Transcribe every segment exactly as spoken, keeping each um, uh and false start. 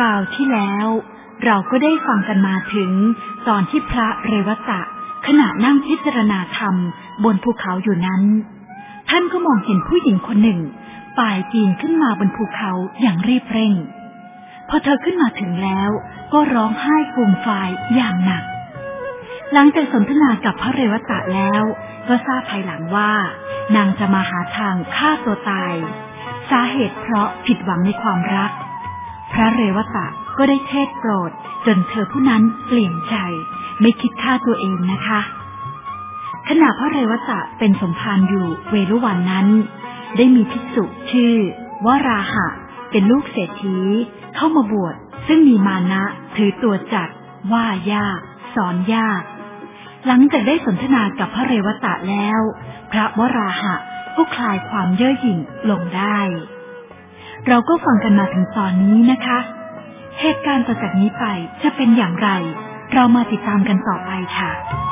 ราวที่แล้วเราก็ได้ฟังกันมาถึงตอนที่พระเรวัตะขณะนั่งพิจารณาธรรมบนภูเขาอยู่นั้นท่านก็มองเห็นผู้หญิงคนหนึ่งป่ายปีนขึ้นมาบนภูเขาอย่างรีบเร่งพอเธอขึ้นมาถึงแล้วก็ร้องไห้ฟูมฟายอย่างหนักหลังจากสนทนากับพระเรวัตะแล้วก็ทราบภายหลังว่านางจะมาหาทางฆ่าตัวตายสาเหตุเพราะผิดหวังในความรักพระเรวัตะก็ได้เทศโปรดจนเธอผู้นั้นเปลี่ยนใจไม่คิดฆ่าตัวเองนะคะขณะพระเรวัตะเป็นสมภารอยู่เวรุวันนั้นได้มีภิกษุชื่อวราหะเป็นลูกเศรษฐีเข้ามาบวชซึ่งมีมานะถือตัวจัดว่ายากสอนยากหลังจากได้สนทนากับพระเรวัตะแล้วพระวราหะก็คลายความเย่อหยิ่งลงได้เราก็ฟังกันมาถึงตอนนี้นะคะเหตุการณ์ต่อจากนี้ไปจะเป็นอย่างไรเรามาติดตามกันต่อไปค่ะ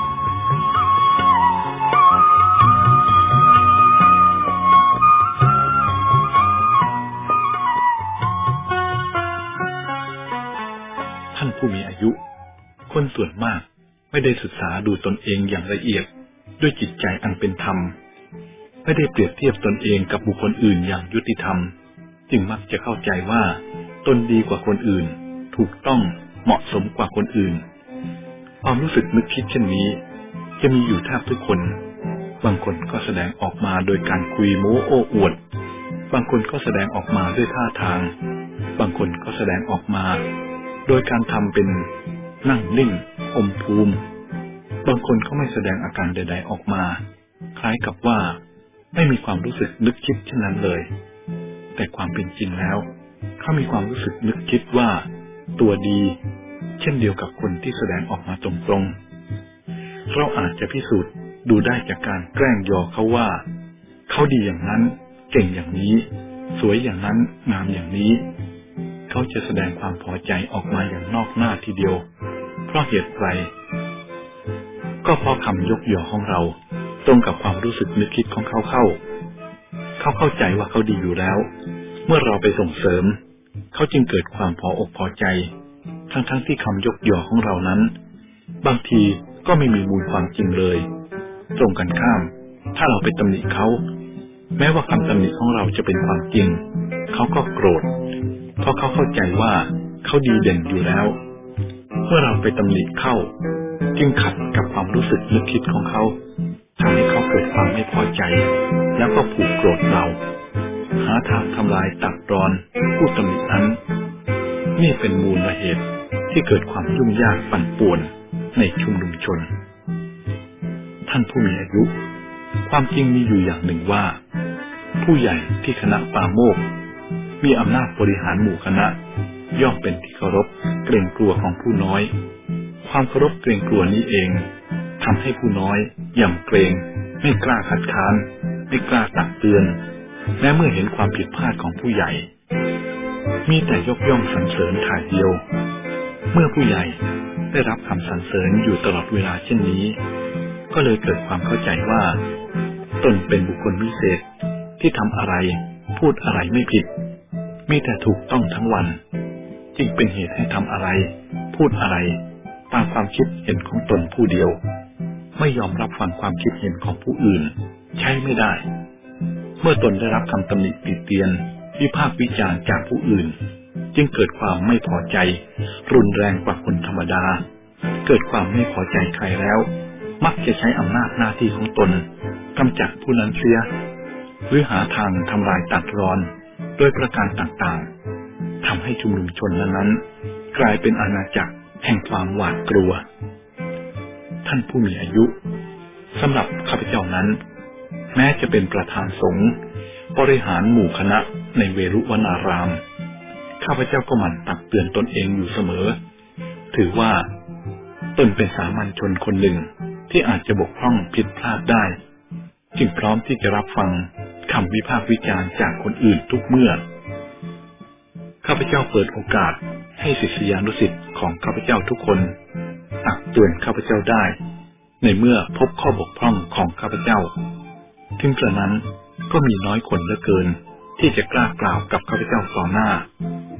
ท่านผู้มีอายุคนส่วนมากไม่ได้ศึกษาดูตนเองอย่างละเอียดด้วยจิตใจอันเป็นธรรมไม่ได้เปรียบเทียบตนเองกับบุคคลอื่นอย่างยุติธรรมจึงมักจะเข้าใจว่าตนดีกว่าคนอื่นถูกต้องเหมาะสมกว่าคนอื่นความรู้สึกนึกคิดเช่นนี้จะมีอยู่แทบทุกคนบางคนก็แสดงออกมาโดยการคุยโม้โอ้อวดบางคนก็แสดงออกมาด้วยท่าทางบางคนก็แสดงออกมาโดยการทำเป็นนั่งนิ่งอมภูมิบางคนก็ไม่แสดงอาการใดๆออกมาคล้ายกับว่าไม่มีความรู้สึกนึกคิดเช่นนั้นเลยแต่ความเป็นจริงแล้วเขามีความรู้สึกนึกคิดว่าตัวดีเช่นเดียวกับคนที่แสดงออกมาตรงๆเราอาจจะพิสูจน์ดูได้จากการแกล้งยอเขาว่าเขาดีอย่างนั้นเก่งอย่างนี้สวยอย่างนั้นงามอย่างนี้เขาจะแสดงความพอใจออกมาอย่างนอกหน้าทีเดียวเพราะเหตุไรก็เพราะคำยกย่อของเราตรงกับความรู้สึกนึกคิดของเขาเข้าเขาเข้าใจว่าเขาดีอยู่แล้วเมื่อเราไปส่งเสริมเขาจึงเกิดความพออกพอใจทั้งๆ ท, ที่คำยกย่อของเรานั้นบางทีก็ไม่มีมูลความจริงเลยตรงกันข้ามถ้าเราไปตำหนิเขาแม้ว่าคำตำหนิของเราจะเป็นความจริงเขาก็โกรธเพราะเขาเข้าใจว่าเขาดีเด่นอยู่แล้วเมื่อเราไปตำหนิเข้าจึงขัดกับความรู้สึกนึกคิดของเขาทำให้เขาเกิดความไม่พอใจแล้วก็ผูกโกรธเราหาทางทำลายตัดรอนผู้ตำหนินั้นนี่เป็นมูลเหตุที่เกิดความยุ่งยากปั่นป่วนในชุมนุมชนท่านผู้มีอายุความจริงมีอยู่อย่างหนึ่งว่าผู้ใหญ่ที่คณะปาโมกข์มีอำนาจบริหารหมู่คณะย่อมเป็นที่เคารพเกรงกลัวของผู้น้อยความเคารพเกรงกลัวนี้เองทำให้ผู้น้อยยำเกรงไม่กล้าคัดค้านไม่กล้าตักเตือนแม้เมื่อเห็นความผิดพลาดของผู้ใหญ่มีแต่ยกย่องสรรเสริญถ่ายเดียวเมื่อผู้ใหญ่ได้รับคำสรรเสริญอยู่ตลอดเวลาเช่นนี้ก็เลยเกิดความเข้าใจว่าตนเป็นบุคคลพิเศษที่ทำอะไรพูดอะไรไม่ผิดมีแต่ถูกต้องทั้งวันจึงเป็นเหตุให้ทำอะไรพูดอะไรตามความคิดเห็นของตนผู้เดียวไม่ยอมรับฟังความคิดเห็นของผู้อื่นใช้ไม่ได้เมื่อตนได้รับคำตำหนิติเตียนวิพากษ์วิจารณ์จากผู้อื่นจึงเกิดความไม่พอใจรุนแรงกว่าคนธรรมดาเกิดความไม่พอใจใครแล้วมักจะใช้อำนาจหน้าที่ของตนกำจัดผู้นั้นเสียหรือหาทางทำลายตัดรอนโดยประการต่างๆทำให้ชุมนุมชนนั้นกลายเป็นอาณาจักรแห่งความหวาดกลัวท่านผู้มีอายุสำหรับข้าพเจ้านั้นแม้จะเป็นประธานสงฆ์บริหารหมู่คณะในเวรุวนารามข้าพเจ้าก็หมั่นตักเตือนตนเองอยู่เสมอถือว่าตนเป็นสามัญชนคนหนึ่งที่อาจจะบกพร่องผิดพลาดได้จึงพร้อมที่จะรับฟังคำวิพากษ์วิจารณ์จากคนอื่นทุกเมื่อข้าพเจ้าเปิดโอกาสให้ศิษยานุศิษย์ของข้าพเจ้าทุกคนตักเตือนข้าพเจ้าได้ในเมื่อพบข้อบกพร่องของข้าพเจ้าถึงกระนั้นก็มีน้อยคนเหลือเกินที่จะกล้ากล่าวกับข้าพเจ้าต่อหน้าข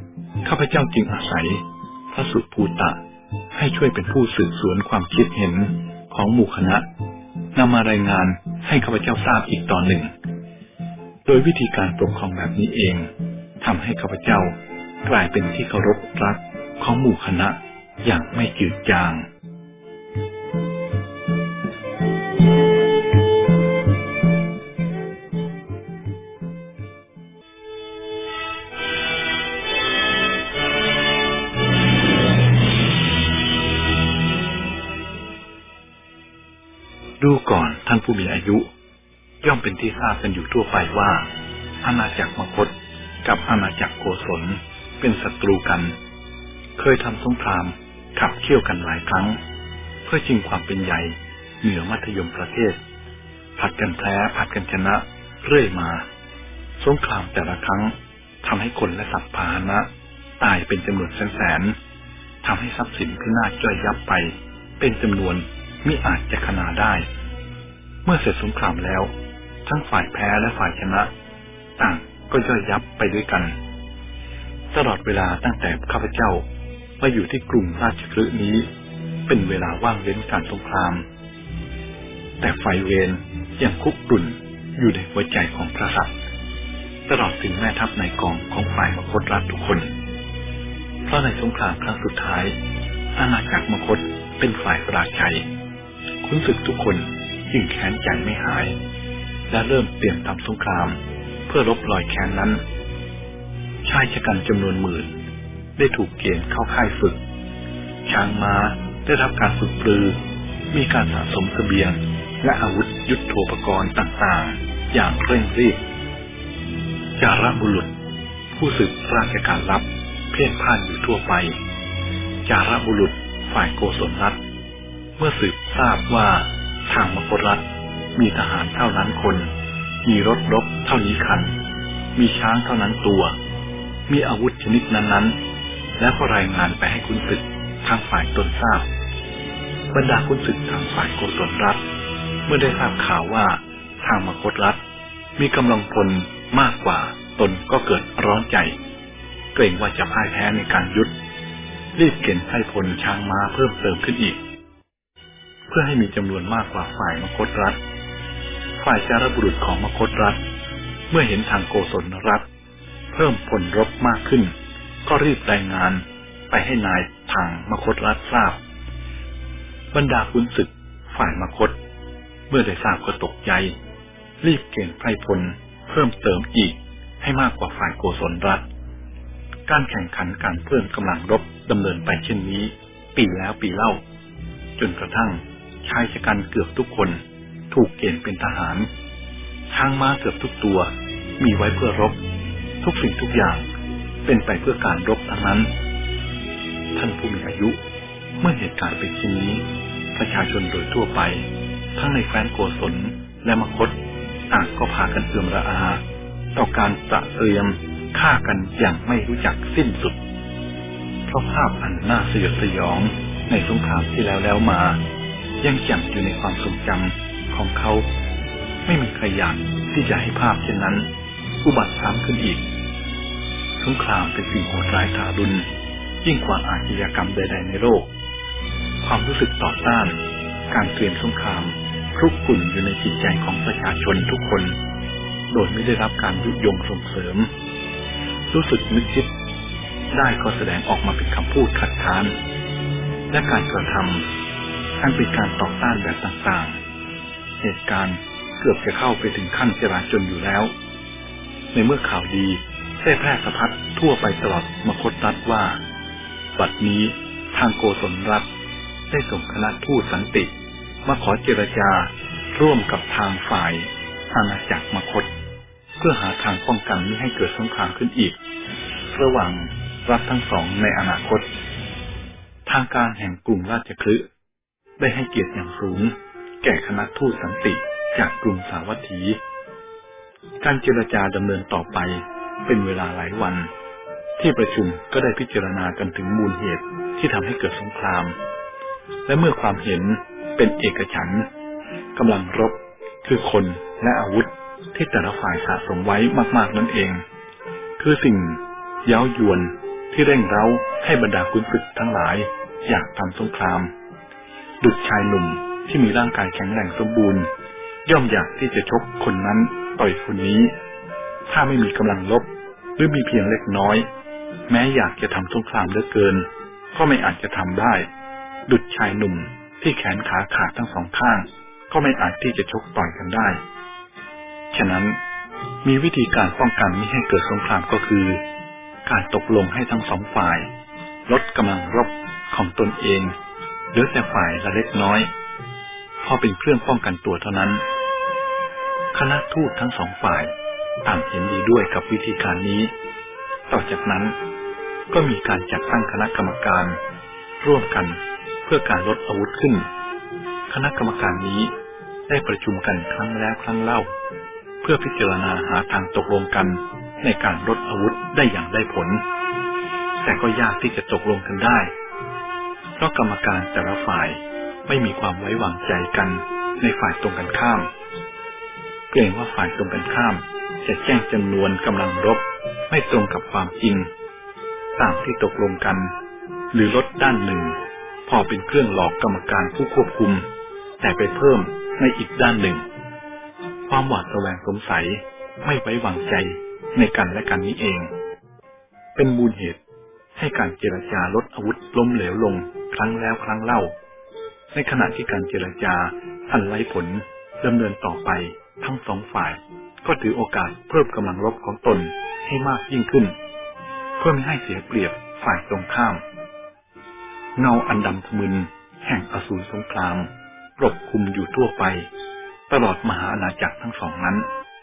ข้าพเจ้าจึงอาศัยพระสุภูตะให้ช่วยเป็นผู้สืบสวนความคิดเห็นของหมู่คณะนำมารายงานให้ข้าพเจ้าทราบอีกตอนหนึ่งโดยวิธีการปกครองแบบนี้เองทำให้ข้าพเจ้ากลายเป็นที่เคารพรักของหมู่คณะอย่างไม่จืดจางดูก่อนท่านผู้มีอายุย่อมเป็นที่ทราบกันอยู่ทั่วไปว่าอาณาจักรมคธกับอาณาจักรโกศลเป็นศัตรูกันเคยทำสงครามขับเคี่ยวกันหลายครั้งเพื่อชิงความเป็นใหญ่เหนือมัธยมประเทศผัดกันแพ้ผัดกันชนะเรื่อยมาสงครามแต่ละครั้งทำให้คนและสัตว์พาหนะตายเป็นจำนวนแสนๆทำให้ทรัพย์สินพินาศย่อยยับไปเป็นจำนวนมิอาจจะขนาได้เมื่อเสร็จสงครามแล้วทั้งฝ่ายแพ้และฝ่ายชนะต่างก็ย่อยยับไปด้วยกันตลอดเวลาตั้งแต่ข้าพเจ้ามาอยู่ที่กรุงราชคฤห์นี้เป็นเวลาว่างเว้นการสงครามแต่ไฟเวรยังคุกรุ่นอยู่ในหัวใจของกษัตริย์ตลอดถึงแม่ทัพในกองของฝ่ายมคธรัฐทุกคนเพราะในสงครามครั้งสุดท้ายอาณาจักรมคธเป็นฝ่ายปราชัยขุนศึกทุกคนจึงแค้นใจไม่หายและเริ่มเตรียมทำสงครามเพื่อลบรอยแค้นนั้นชายชะกันจำนวนหมื่นได้ถูกเกณฑ์เข้าค่ายฝึกช้างม้าได้รับการฝึกปรือมีการสะสมเสบียงและอาวุธยุทโธปกรณ์ต่างๆอย่างเร่งรีบจาระบุรุษผู้สืบราชการลับเพ่นพ่านอยู่ทั่วไปจาระบุรุษฝ่ายโกศลรัฐเมื่อสืบทราบว่าทางมคธรัฐมีทหารเท่านั้นคนมีรถรบเท่านี้คันมีช้างเท่านั้นตัวมีอาวุธชนิดนั้นๆและก็รายงานไปให้ขุนศึกทางฝ่ายตนทราบบรรดาขุนศึกทางฝ่ายโกศลรัฐเมื่อได้ทราบข่าวว่าทางมคธรัฐมีกำลังพลมากกว่าตนก็เกิดร้อนใจเกรงว่าจะพ่ายแพ้ในการยุทธรีบเกณฑ์ให้พลช้างม้าเพิ่มเติมขึ้นอีกเพื่อให้มีจำนวนมากกว่าฝ่ายมคธรัฐฝ่ายจารบุรุษของมคธรัฐเมื่อเห็นทางโกศลรัฐเพิ่มพลรบมากขึ้นก็รีบรายงานไปให้นายทางมคธรัฐทราบบรรดาขุนศึกฝ่ายมคธเมื่อได้ทราบก็ตกใจรีบเกณฑ์ไพร่พลเพิ่มเติมอีกให้มากกว่าฝ่ายโกศลรัฐการแข่งขันการเพิ่มกำลังรบดำเนินไปเช่นนี้ปีแล้วปีเล่าจนกระทั่งชายชะกันเกือบทุกคนถูกเกณฑ์เป็นทหารช้างม้าเกือบทุกตัวมีไว้เพื่อรบทุกสิ่งทุกอย่างเป็นไปเพื่อการรบทั้งนั้นท่านผู้มีอายุเมื่อเหตุการณ์เป็นเช่นนี้ประชาชนโดยทั่วไปทั้งในแคว้นโกศลและมคธต่างก็พากันเอื่อมระอาต่อการตระเตรียมฆ่ากันอย่างไม่รู้จักสิ้นสุดเพราะภาพอันน่าสยดสยองในสงครามที่แล้วแล้วมายังจำอยู่ในความทรงจำของเขาไม่มีใครอยากที่จะให้ภาพเช่นนั้นอุบัติซ้ำขึ้นอีกสงครามเป็นสิ่งโหดร้ายทารุณยิ่งกว่าอาชญากรรมใดๆในโลกความรู้สึกต่อต้านการเตรียมสงครามคลุกกลุ่นอยู่ในจิตใจของประชาชนทุกคนโดยไม่ได้รับการยุยงส่งเสริมรู้สึกนึกคิดได้ก็แสดงออกมาเป็นคำพูดคัดค้านและการกระทำอันเป็นการต่อต้านแบบต่างๆเหตุการณ์เกือบจะเข้าไปถึงขั้นจลาจลอยู่แล้วในเมื่อข่าวดีได้แพร่สะพัดทั่วไปตลอดมคธรัฐว่าบัดนี้ทางโกศลรัฐได้ส่งคณะทูตสันติมาขอเจรจาร่วมกับทางฝ่ายอาณาจักรมคธเพื่อหาทางป้องกันไม่ให้เกิดสงครามขึ้นอีกระหว่างรัฐทั้งสองในอนาคตทางการแห่งกรุงราชคฤห์ได้ให้เกียรติอย่างสูงแก่คณะทูตสันติจากกรุงสาวัตถีการเจรจาดำเนินต่อไปเป็นเวลาหลายวันที่ประชุมก็ได้พิจารณากันถึงมูลเหตุที่ทำให้เกิดสงครามและเมื่อความเห็นเป็นเอกฉันท์กำลังรบคือคนและอาวุธที่แต่ละฝ่ายสะสมไว้มากๆนั่นเองคือสิ่งเย้ายวนที่เร่งเร้าให้บรรดาขุนศึกทั้งหลายอยากทำสงครามดุจชายหนุ่มที่มีร่างกายแข็งแรงสมบูรณ์ย่อมอยากที่จะชกคนนั้นต่อยคนนี้ถ้าไม่มีกำลังลบหรือมีเพียงเล็กน้อยแม้อยากจะทำสงครามเหลือเกินก็ไม่อาจจะทำได้ดุจชายหนุ่มที่แขนขาขาดทั้งสองข้างก็ไม่อาจที่จะชกต่อยกันได้ฉะนั้นมีวิธีการป้องกันไม่ให้เกิดสงครามก็คือการตกลงให้ทั้งสองฝ่ายลดกำลังรบของตนเองเหลือแต่ฝ่ายละเล็กน้อยพอเป็นเครื่องป้องกันตัวเท่านั้นคณะทูตทั้งสองฝ่ายต่างเห็นดีด้วยกับวิธีการนี้ต่อจากนั้นก็มีการจัดตั้งคณะกรรมการร่วมกันเพื่อการลดอาวุธขึ้นคณะกรรมการนี้ได้ประชุมกันครั้งแล้วครั้งเล่าเพื่อพิจารณาหาทางตกลงกันในการลดอาวุธได้อย่างได้ผลแต่ก็ยากที่จะตกลงกันได้เพราะกรรมการแต่ละฝ่ายไม่มีความไว้วางใจกันในฝ่ายตรงกันข้ามเกรงว่าฝ่ายตรงกันข้ามจะแจ้งจำนวนกำลังรบไม่ตรงกับความจริงตามที่ตกลงกันหรือลดด้านหนึ่งพอเป็นเครื่องหลอกกรรมการผู้ควบคุมแต่ไปเพิ่มในอีกด้านหนึ่งความหวาดระแวงสงสัยไม่ไว้วางใจในกันและกันนี้เองเป็นมูลเหตุให้การเจรจาลดอาวุธล้มเหลวลงครั้งแล้วครั้งเล่าในขณะที่การเจรจาอันไร้ผลดำเนินต่อไปทั้งสองฝ่ายก็ถือโอกาสเพิ่มกำลังรบของตนให้มากยิ่งขึ้นเพื่อไม่ให้เสียเปรียบฝ่ายตรงข้ามเงาอันดำทะมึนแห่งอสูรสงครามปกคลุมอยู่ทั่วไปตลอดมหาอาณาจักรทั้งสองนั้น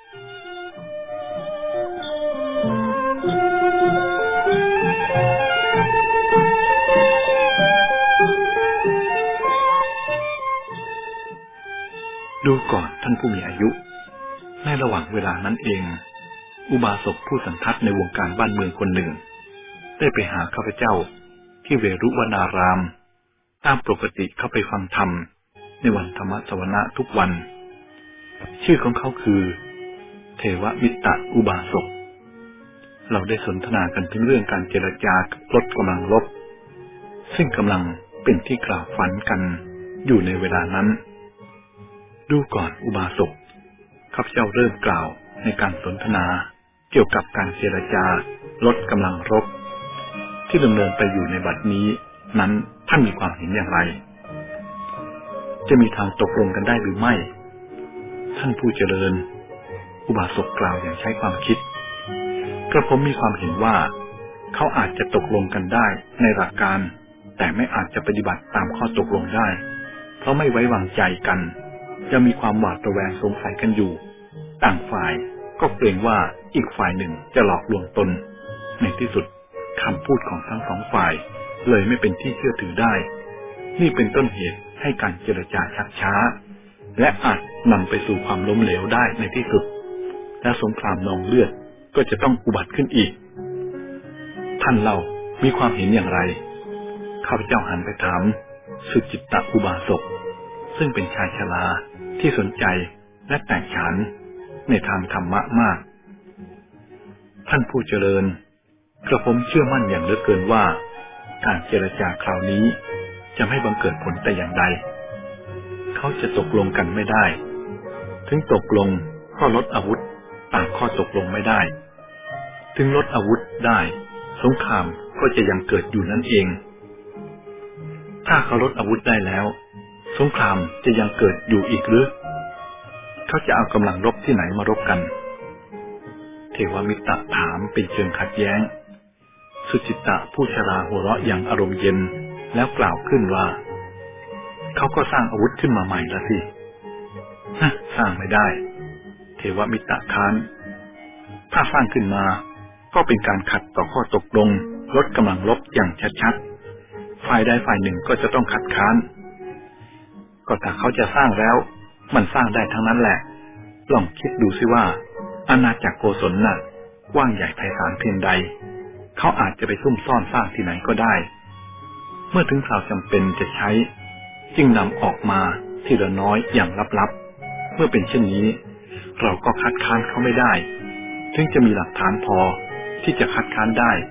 ดูก่อนท่านผู้มีอายุในระหว่างเวลานั้นเองอุบาสกผู้สันทัดในวงการบ้านเมืองคนหนึ่งได้ไปหาข้าพเจ้าที่เวรุวนารามตามปกติเข้าไปฟังธรรมในวันธรรมสวนะทุกวันชื่อของเขาคือเทวมิตตอุบาสกเราได้สนทนากันถึงเรื่องการเจรจาลดกำลังรบซึ่งกำลังเป็นที่กล่าวฝันกันอยู่ในเวลานั้นดูก่อนอุบาสกข้าพเจ้าเริ่มกล่าวในการสนทนาเกี่ยวกับการเจรจาลดกำลังรบที่ดำเนินไปอยู่ในบัดนี้นั้นท่านมีความเห็นอย่างไรจะมีทางตกลงกันได้หรือไม่ท่านผู้เจริญอุบาสกกล่าวอย่างใช้ความคิดกระผมมีความเห็นว่าเขาอาจจะตกลงกันได้ในหลักการแต่ไม่อาจจะปฏิบัติตามข้อตกลงได้เพราะไม่ไว้วางใจกันจะมีความหวาดระแวงสงสัยกันอยู่ต่างฝ่ายก็เกรงว่าอีกฝ่ายหนึ่งจะหลอกลวงตนในที่สุดคำพูดของทั้งสองฝ่ายเลยไม่เป็นที่เชื่อถือได้นี่เป็นต้นเหตุให้การเจรจาชักช้าและอาจนำไปสู่ความล้มเหลวได้ในที่สุดและสงครามนองเลือดก็จะต้องอุบัติขึ้นอีกท่านเล่ามีความเห็นอย่างไรข้าพเจ้าหันไปถามสุจิตตอุบาสกซึ่งเป็นชายชราที่สนใจและแตกฉานในทางธรรมะมากท่านผู้เจริญกระผมเชื่อมั่นอย่างเหลือเกินว่าการเจรจาคราวนี้จะไม่บังเกิดผลแต่อย่างใดเขาจะตกลงกันไม่ได้ถึงตกลงก็ลดอาวุธตามข้อตกลงไม่ได้ถึงลดอาวุธได้สงครามก็จะยังเกิดอยู่นั่นเองถ้าเขาลดอาวุธได้แล้วสงครามจะยังเกิดอยู่อีกหรือเขาจะเอากำลังรบที่ไหนมารบกันเทวมิตรถามเป็นเชิงขัดแย้งสุจิตตผู้ชราหัวเราะอย่างอารมณ์เย็นแล้วกล่าวขึ้นว่าเขาก็สร้างอาวุธขึ้นมาใหม่ละสิฮะสร้างไม่ได้เทวมิตรค้านถ้าสร้างขึ้นมาก็เป็นการขัดต่อข้อตกลงลดกำลังรบอย่างชัดๆฝ่ายใดฝ่ายหนึ่งก็จะต้องขัดค้านก็ถ้าเขาจะสร้างแล้วมันสร้างได้ทั้งนั้นแหละลองคิดดูสิว่าอาณาจักรโกศลน่ะกว้างใหญ่ไพศาลเพียงใดเขาอาจจะไปซุ่มซ่อนสร้างที่ไหนก็ได้เมื่อถึงคราวจำเป็นจะใช้จึงนำออกมาทีละน้อยอย่างลับๆเมื่อเป็นเช่นนี้เราก็คัดค้านเขาไม่ได้ถึงจะมีหลักฐานพอที่จะคัดค้านได้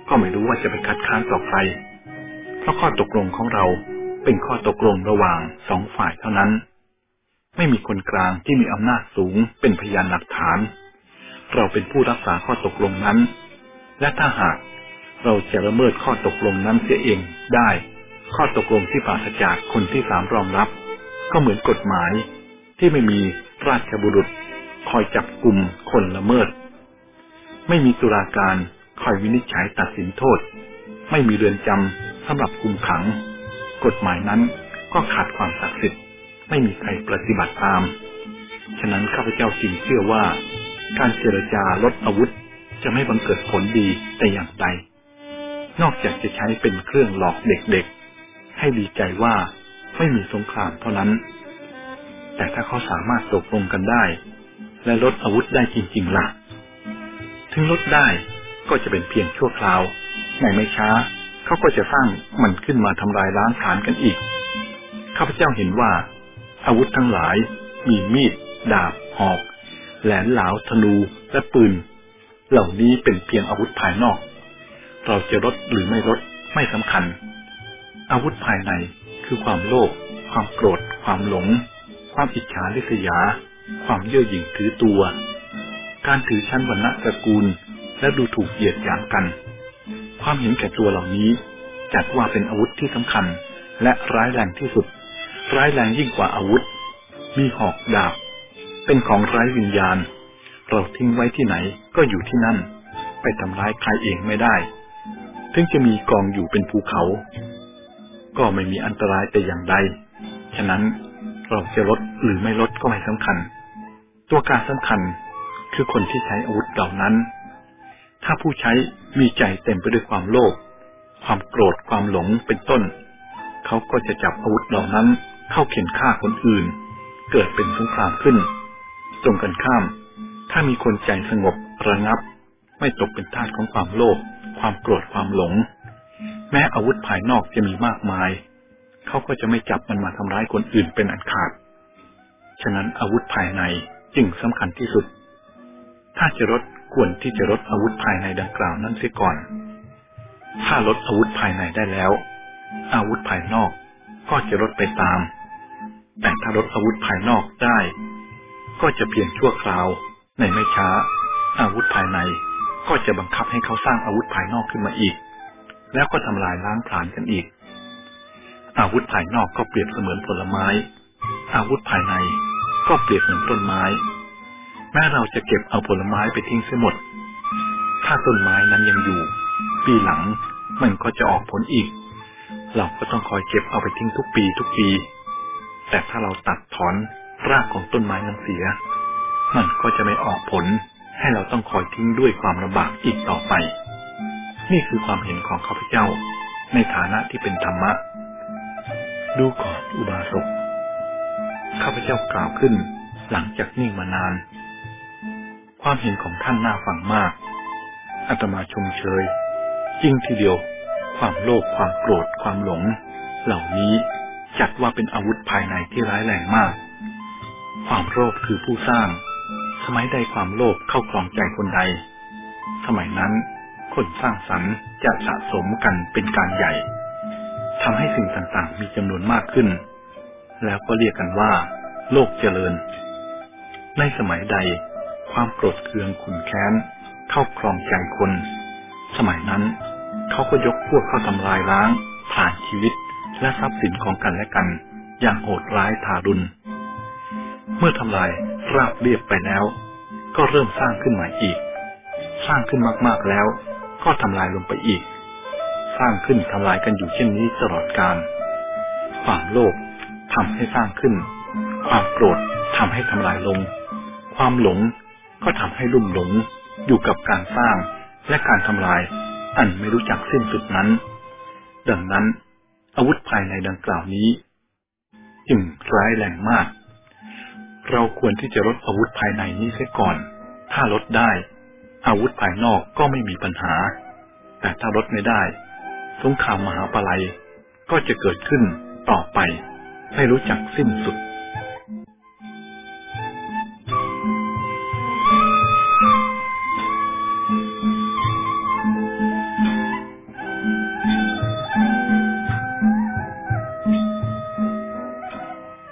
ก็ไม่รู้ว่าจะไปคัดค้านต่อใครเพราะข้อตกลงของเราเป็นข้อตกลงระหว่างสองฝ่ายเท่านั้นไม่มีคนกลางที่มีอำนาจสูงเป็นพยานหลักฐานเราเป็นผู้รักษาข้อตกลงนั้นและถ้าหากเราจะละเมิดข้อตกลงนั้นเสียเองได้ข้อตกลงที่ปราศจากคนที่สามรองรับก็เหมือนกฎหมายที่ไม่มีราชบุรุษคอยจับกุมคนละเมิดไม่มีตุลาการคอยวินิจฉัยตัดสินโทษไม่มีเรือนจำสำหรับคุมขังกฎหมายนั้นก็ขาดความศักดิ์สิทธิ์ไม่มีใครปฏิบัติตามฉะนั้นข้าพเจ้าจึงเชื่อว่าการเจรจาลดอาวุธจะไม่บังเกิดผลดีแต่อย่างใดนอกจากจะใช้เป็นเครื่องหลอกเด็กๆให้ดีใจว่าไม่มีสงครามเท่านั้นแต่ถ้าเขาสามารถตกลงกันได้และลดอาวุธได้จริงๆล่ะถึงลดได้ก็จะเป็นเพียงชั่วคราวในไม่ช้าเขาก็จะสร้างมันขึ้นมาทำลายล้างฐานกันอีกข้าพเจ้าเห็นว่าอาวุธทั้งหลายมีมีดดาบหอกแหลมเหลาธนูและปืนเหล่านี้เป็นเพียงอาวุธภายนอกเราจะลดหรือไม่ลดไม่สำคัญอาวุธภายในคือความโลภความโกรธความหลงความอิจฉาริษยาความเย่อหยิ่งถือตัวการถือชั้นวรรณะตระกูลและดูถูกเหยียดหยามกันความเห็นแก่ตัวเหล่านี้จัดว่าเป็นอาวุธที่สำคัญและร้ายแรงที่สุดร้ายแรงยิ่งกว่าอาวุธมีหอกดาบเป็นของไร้วิญญาณเราทิ้งไว้ที่ไหนก็อยู่ที่นั่นไปทำร้ายใครเองไม่ได้ถึงจะมีกองอยู่เป็นภูเขาก็ไม่มีอันตรายแต่อย่างใดฉะนั้นเราจะลดหรือไม่ลดก็ไม่สำคัญตัวการสำคัญคือคนที่ใช้อาวุธเหล่านั้นถ้าผู้ใช้มีใจเต็มไปด้วยความโลภความโกรธความหลงเป็นต้นเขาก็จะจับอาวุธเหล่านั้นเข้าเข็นฆ่าคนอื่นเกิดเป็นสงครามขึ้นตรงกันข้ามถ้ามีคนใจสงบระงับไม่ตกเป็นทาสของความโลภความโกรธความหลงแม้อาวุธภายนอกจะมีมากมายเขาก็จะไม่จับมันมาทำร้ายคนอื่นเป็นอันขาดฉะนั้นอาวุธภายในจึงสำคัญที่สุดถ้าจะลดควรที่จะลดอาวุธภายในดังกล่าวนั้นเสียก่อนถ้าลดอาวุธภายในได้แล้วอาวุธภายนอกก็จะลดไปตามแต่ถ้าลดอาวุธภายนอกได้ก็จะเพียงชั่วคราวในไม่ช้าอาวุธภายในก็จะบังคับให้เขาสร้างอาวุธภายนอกขึ้นมาอีกแล้วก็ทำลายล้างผลาญกันอีกอาวุธภายนอกก็เปรียบเสมือนผลไม้อาวุธภายในก็เปรียบเหมือนต้นไม้แม้เราจะเก็บเอาผลไม้ไปทิ้งเสียหมดถ้าต้นไม้นั้นยังอยู่ปีหลังมันก็จะออกผลอีกเราก็ต้องคอยเก็บเอาไปทิ้งทุกปีทุกปีแต่ถ้าเราตัดถอนรากของต้นไม้นั้นเสียมันก็จะไม่ออกผลให้เราต้องคอยทิ้งด้วยความลำบากอีกต่อไปนี่คือความเห็นของข้าพเจ้าในฐานะที่เป็นธรรมะดูก่อนอุบาสกข้าพเจ้ากล่าวขึ้นหลังจากนิ่งมานานความเห็นของท่านน่าฟังมากอาตมาชมเชยจริงทีเดียวความโลภความโกรธความหลงเหล่านี้จัดว่าเป็นอาวุธภายในที่ร้ายแรงมากความโลภคือผู้สร้างสมัยใดความโลภเข้าครองใจคนใดสมัยนั้นคนสร้างสรรค์จะสะสมกันเป็นการใหญ่ทำให้สิ่งต่างๆมีจำนวนมากขึ้นแล้วก็เรียกกันว่าโลกเจริญในสมัยใดความโกรธเคืองขุ่นแค้นเข้าครองใจคนสมัยนั้นเขาก็ยกพวกเข้าทำลายล้างผ่านชีวิตและทรัพย์สินของกันและกันอย่างโหดร้ายทารุณเมื่อทำลายราบเรียบไปแล้วก็เริ่มสร้างขึ้นใหม่อีกสร้างขึ้นมากๆแล้วก็ทำลายลงไปอีกสร้างขึ้นทำลายกันอยู่เช่นนี้ตลอดกาลความโลภทำให้สร้างขึ้นความโกรธทำให้ทำลายลงความหลงก็ทำให้ลุ่มหลงอยู่กับการสร้างและการทำลายอันไม่รู้จักสิ้นสุดนั้นดังนั้นอาวุธภายในดังกล่าวนี้จึงร้ายแรงมากเราควรที่จะลดอาวุธภายในนี้เสียก่อนถ้าลดได้อาวุธภายนอกก็ไม่มีปัญหาแต่ถ้าลดไม่ได้สงครามมหาปลัยก็จะเกิดขึ้นต่อไปไม่รู้จักสิ้นสุด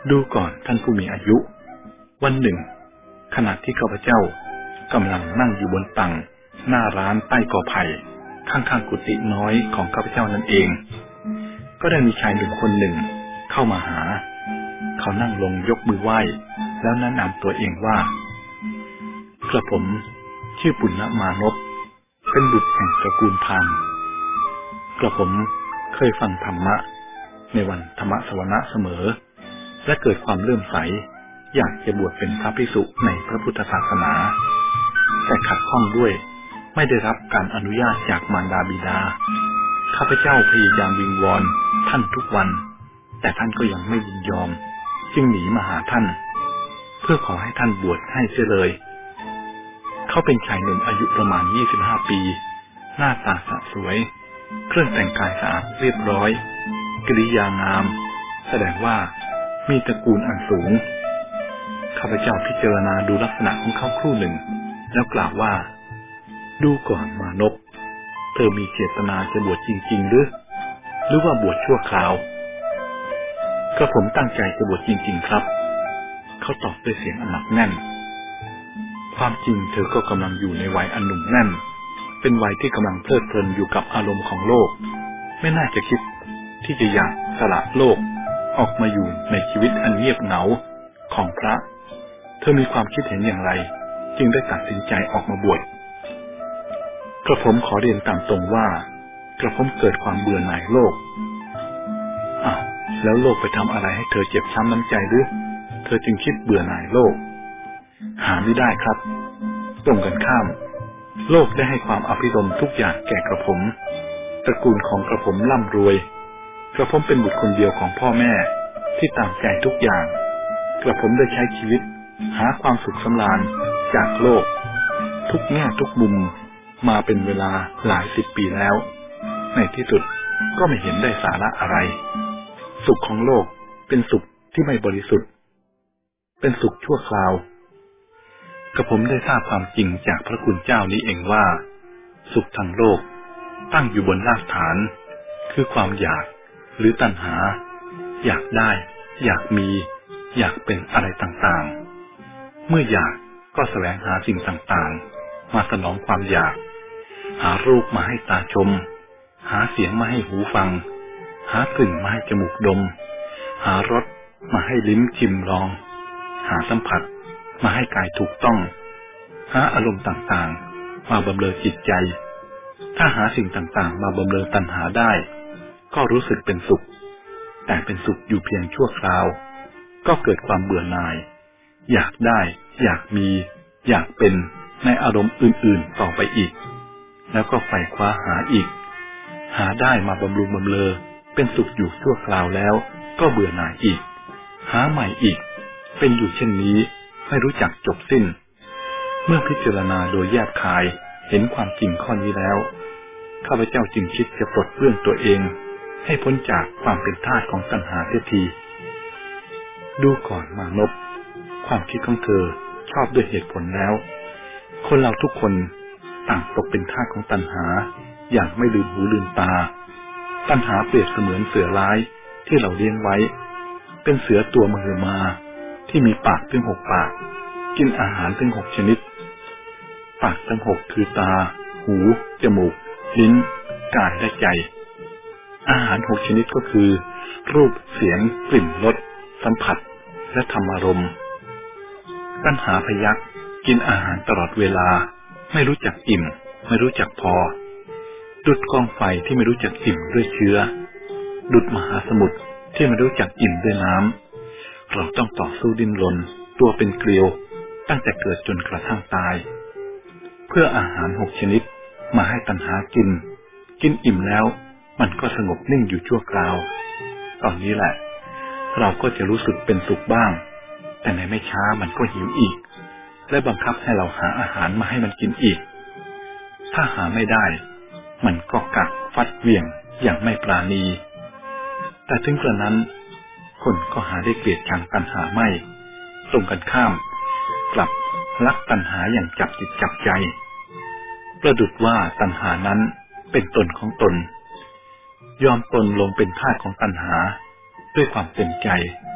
ดูก่อนท่านผู้มีอายุวันหนึ่งขณะที่ข้าพเจ้ากำลังนั่งอยู่บนตังหน้าร้านใต้กอไผ่ข้างๆกุฏิน้อยของข้าพเจ้านั่นเองก็ได้มีชายหนุ่มคนหนึ่งเข้ามาหาเขานั่งลงยกมือไหว้แล้วแนะนำตัวเองว่ากระผมชื่อปุณณมานพเป็นบุตรแห่งตระกูลพราหมณ์กระผมเคยฟังธรรมะในวันธรรมสวนะเสมอและเกิดความเลื่อมใสอยากจะบวชเป็นพระภิกษุในพระพุทธศาสนาแต่ขัดข้องด้วยไม่ได้รับการอนุญาตจากมารดาบิดาข้าพเจ้าพยายามวิงวอนท่านทุกวันแต่ท่านก็ยังไม่ยินยอมจึงหนีมาหาท่านเพื่อขอให้ท่านบวชให้เสียเลยเขาเป็นชายหนุ่มอายุประมาณยี่สิบห้าปีหน้าตาสะสวยเครื่องแต่งกายสะอาดเรียบร้อยกิริยางามแสดงว่ามีตระกูลอันสูงข้าพเจ้าพิจารณาดูลักษณะของเขาครู่หนึ่งแล้วกล่าวว่าดูก่อนมานพเธอมีเจตนาจะบวชจริงๆหรือหรือว่าบวชชั่วคราวกระผมตั้งใจจะบวชจริงๆครับเขาตอบด้วยเสียงอันหนักแน่นความจริงเธอก็กำลังอยู่ในวัยอันหนุ่มแน่นเป็นวัยที่กำลังเพลิดเพลินอยู่กับอารมณ์ของโลกไม่น่าจะคิดที่จะอยากสละโลกออกมาอยู่ในชีวิตอันเงียบเหงาของพระเธอมีความคิดเห็นอย่างไรจึงได้ตัดสินใจออกมาบวชกระผมขอเรียนตามตรงว่ากระผมเกิดความเบื่อหน่ายโลกอ้าวแล้วโลกไปทำอะไรให้เธอเจ็บช้ำน้ำใจหรือเธอจึงคิดเบื่อหน่ายโลกหาไม่ได้ครับตรงกันข้ามโลกได้ให้ความอภิรมย์ทุกอย่างแก่กระผมตระกูลของกระผมร่ำรวยกระผมเป็นบุตรคนเดียวของพ่อแม่ที่ตามใจทุกอย่างกระผมได้ใช้ชีวิตหาความสุขสำราญจากโลกทุกแง่ทุกมุมมาเป็นเวลาหลายสิบปีแล้วในที่สุดก็ไม่เห็นได้สาระอะไรสุขของโลกเป็นสุขที่ไม่บริสุทธิ์เป็นสุขชั่วคราวกระผมได้ทราบความจริงจากพระคุณเจ้านี้เองว่าสุขทางโลกตั้งอยู่บนรากฐานคือความอยากหรือตัณหาอยากได้อยากมีอยากเป็นอะไรต่างๆเมื่ออยากก็แสวงหาสิ่งต่างๆมาสนองความอยากหารูปมาให้ตาชมหาเสียงมาให้หูฟังหากลิ่นมาให้จมูกดมหารสมาให้ลิ้นชิมลองหาสัมผัสมาให้กายถูกต้องหาอารมณ์ต่างๆมาบำเรอจิตใจถ้าหาสิ่งต่างๆมาบำเรอตัณหาได้ก็รู้สึกเป็นสุขแต่เป็นสุขอยู่เพียงชั่วคราวก็เกิดความเบื่อหน่ายอยากได้อยากมีอยากเป็นในอารมณ์อื่นๆต่อไปอีกแล้วก็ไขว่คว้าหาอีกหาได้มาบำรุงบำเรอเป็นสุขอยู่ชั่วคราวแล้วก็เบื่อหน่ายอีกหาใหม่อีกเป็นอยู่เช่นนี้ไม่รู้จักจบสิ้นเมื่อพิจารณาโดยแยบคายเห็นความจริงข้อนี้แล้วข้าพเจ้าจึงคิดจะปลดเปลื้องตัวเองให้พ้นจากความเป็นทาสของตัณหาเสียทีดูก่อนมานพความคิดของเธอชอบด้วยเหตุผลแล้วคนเราทุกคนต่างตกเป็นทาสของตัณหาอย่างไม่ลืมหูลืมตาตัณหาเปรียบเสมือนเสือร้ายที่เราเลี้ยงไว้เป็นเสือตัวมหึมาที่มีปากถึงหกปากกินอาหารถึงหกชนิดปากทั้งหกคือตาหูจมูกลิ้นกายและใจอาหารหกชนิดก็คือรูปเสียงกลิ่นรสสัมผัสและธรรมารมณ์ตัณหาพยัคฆ์กินอาหารตลอดเวลาไม่รู้จักอิ่มไม่รู้จักพอดุจกองไฟที่ไม่รู้จักอิ่มด้วยเชื้อดุจมหาสมุทรที่ไม่รู้จักอิ่มด้วยน้ำเราต้องต่อสู้ดิ้นรนตัวเป็นเกลียวตั้งแต่เกิดจนกระทั่งตายเพื่ออาหารหกชนิดมาให้ตัณหากินกินอิ่มแล้วมันก็สงบนิ่งอยู่ชั่วคราวตอนนี้แหละเราก็จะรู้สึกเป็นสุขบ้างแต่ในไม่ช้ามันก็หิวอีกและบังคับให้เราหาอาหารมาให้มันกินอีกถ้าหาไม่ได้มันก็กัดฟัดเหวี่ยงอย่างไม่ปราณีแต่ถึงกระนั้นคนก็หาได้เกลียดชังตัณหาไม่ตรงกันข้ามกลับรักตัณหาอย่างจับจิตจับใจประดุจว่าตัณหานั้นเป็นตนของตนยอมตนลงเป็นทาสของตัณหาด้วยความเต็มใจ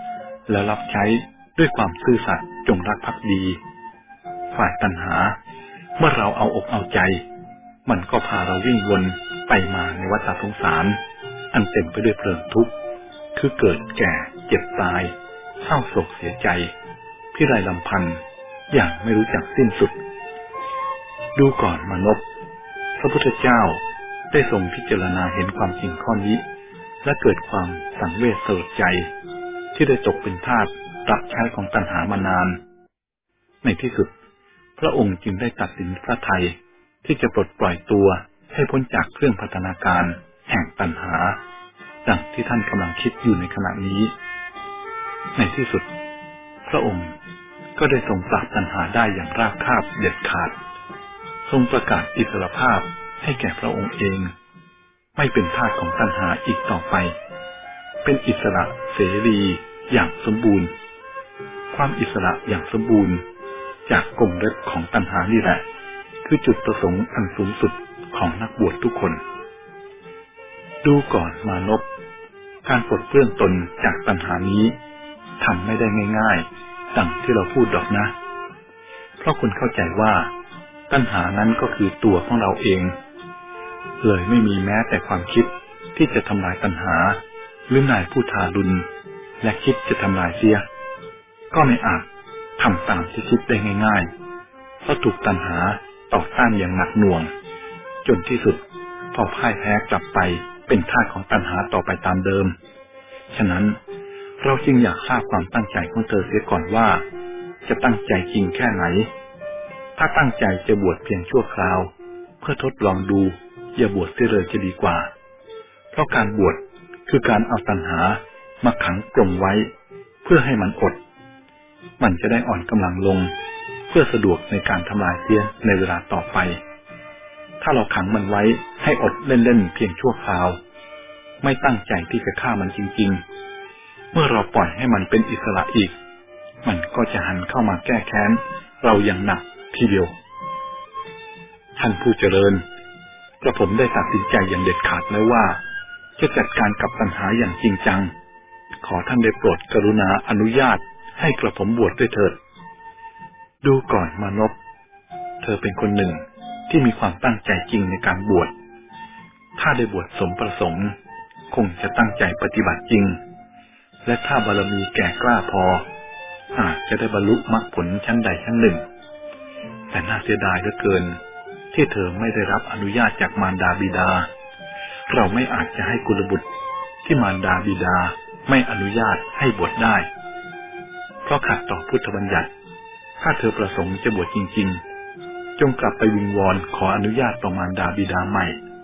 แล้วรับใช้ด้วยความซื่อสัตย์จงรักภักดีฝ่ายตัณหาเมื่อเราเอาอกเอาใจมันก็พาเราวิ่งวนไปมาในวัฏสงสารอันเต็มไปด้วยเพลิงทุกข์คือเกิดแก่เจ็บตายเศร้าโศกเสียใจพิไรลำพันธ์อย่างไม่รู้จักสิ้นสุดดูก่อนมนุษย์พระพุทธเจ้าได้ทรงพิจารณาเห็นความจริงข้อนี้และเกิดความสังเวชสลดใจที่ได้ตกเป็นทาสรับใช้ของตัณหามานานในที่สุดพระองค์จึงได้ตัดสินพระทัยที่จะปลดปล่อยตัวให้พ้นจากเครื่องพัฒนาการแห่งตัณหาดังที่ท่านกำลังคิดอยู่ในขณะนี้ในที่สุดพระองค์ก็ได้ทรงปราบตัณหาได้อย่างราบคาบเด็ดขาดทรงประกาศอิสรภาพให้แก่พระองค์เองไม่เป็นทาสของตัณหาอีกต่อไปเป็นอิสระเสรีอย่างสมบูรณ์ความอิสระอย่างสมบูรณ์จากกรงเล็บของตัณหานี่แหละคือจุดประสงค์อันสูงสุดของนักบวชทุกคนดูก่อนมานพการปลดเปลื้องตนจากตัณหานี้ทำไม่ได้ง่ายๆดังที่เราพูดดอกนะเพราะคุณเข้าใจว่าตัณหานั้นก็คือตัวของเราเองเลยไม่มีแม้แต่ความคิดที่จะทำลายตัณหาหรือนายผู้ทารุณและคิดจะทำลายเสียก็ไม่อาจทำตามที่คิดได้ง่ายๆเพราะถูกตัณหาต่อต้านอย่างหนักหน่วงจนที่สุดพอพ่ายแพ้กลับไปเป็นทาสของตัณหาต่อไปตามเดิมฉะนั้นเราจึงอยากทราบความตั้งใจของเธอเสียก่อนว่าจะตั้งใจจริงแค่ไหนถ้าตั้งใจจะบวชเพียงชั่วคราวเพื่อทดลองดูอย่าบวชเสียเลยจะดีกว่าเพราะการบวชคือการเอาตัณหามาขังกลมไว้เพื่อให้มันอดมันจะได้อ่อนกำลังลงเพื่อสะดวกในการทำลายเสียในเวลาต่อไปถ้าเราขังมันไว้ให้อดเล่นๆเพียงชั่วคราวไม่ตั้งใจที่จะฆ่ามันจริงๆเมื่อเราปล่อยให้มันเป็นอิสระอีกมันก็จะหันเข้ามาแก้แค้นเราอย่างหนักทีเดียวท่านผู้เจริญกระผมได้ตัดสินใจอย่างเด็ดขาดแล้วว่าจะจัดการกับปัญหาอย่างจริงจังขอท่านได้โปรดกรุณาอนุญาตให้กระผมบวชด้วยเถิดดูก่อนมานพเธอเป็นคนหนึ่งที่มีความตั้งใจจริงในการบวชถ้าได้บวชสมประสงค์คงจะตั้งใจปฏิบัติจริงและถ้าบารมีแก่กล้าพออาจจะได้บรรลุมรรคผลชั้นใดชั้นหนึ่งแต่น่าเสียดายเหลือเกินที่เธอไม่ได้รับอนุญาตจากมารดาบิดาเราไม่อาจจะให้กุลบุตรที่มารดาบิดาไม่อนุญาตให้บวชได้เพราะขัดต่อพุทธบัญญัติถ้าเธอประสงค์จะบวชจริงๆจงกลับไปวิงวอนขออนุญาตต่อมารดาบิดาใหม่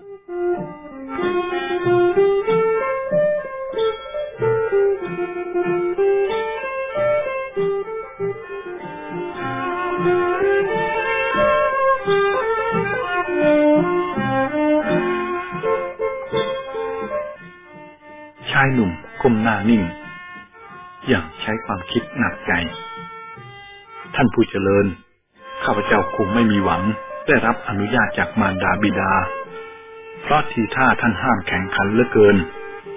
ชายหนุ่มก้มหน้านิ่งอย่างใช้ความคิดหนักใจท่านผู้เจริญข้าพเจ้าคงไม่มีหวังได้รับอนุญาตจากมารดาบิดาเพราะทีท่าท่านห้ามแข่งขันเหลือเกิน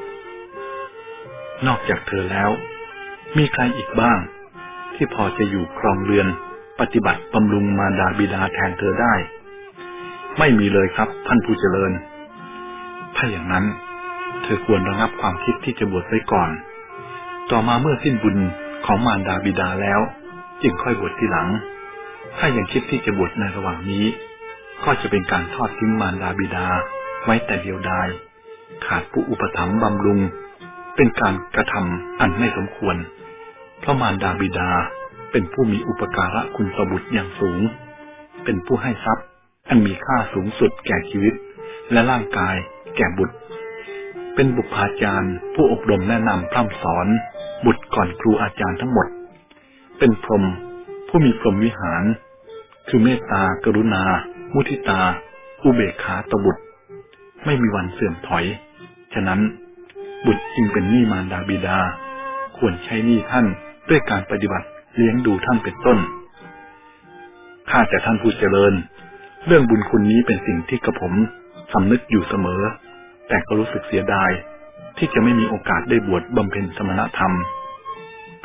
นอกจากเธอแล้วมีใครอีกบ้างที่พอจะอยู่ครองเรือนปฏิบัติบำรุงมารดาบิดาแทนเธอได้ไม่มีเลยครับท่านผู้เจริญถ้าอย่างนั้นเธอควรระงับความคิดที่จะบวชไว้ก่อนต่อมาเมื่อสิ้นบุญของมารดาบิดาแล้วจึงค่อยบวชทีหลังถ้ายังคิดที่จะบวชในระหว่างนี้ก็จะเป็นการทอดทิ้งมารดาบิดาไว้แต่เดียวดายขาดผู้อุปถัมภ์บำรุงเป็นการกระทำอันไม่สมควรเพราะมารดาบิดาเป็นผู้มีอุปการะคุณต่อบุตรอย่างสูงเป็นผู้ให้ทรัพย์อันมีค่าสูงสุดแก่ชีวิตและร่างกายแก่บุตรเป็นบุพกาจารย์ผู้อบรมแนะนำพร่ำสอนบุตรก่อนครูอาจารย์ทั้งหมดเป็นพรหมผู้มีพรหมวิหารคือเมตตากรุณามุทิตาอุเบกขาต่อบุตรไม่มีวันเสื่อมถอยฉะนั้นบุตรจึงเป็นหนี้มารดาบิดาควรใช้หนี้ท่านด้วยการปฏิบัติเลี้ยงดูท่านเป็นต้นข้าแต่ท่านผู้เจริญเรื่องบุญคุณนี้เป็นสิ่งที่กระผมสำนึกอยู่เสมอแต่ก็รู้สึกเสียดายที่จะไม่มีโอกาสได้บวชบำเพ็ญสมณธรรมเพื่อ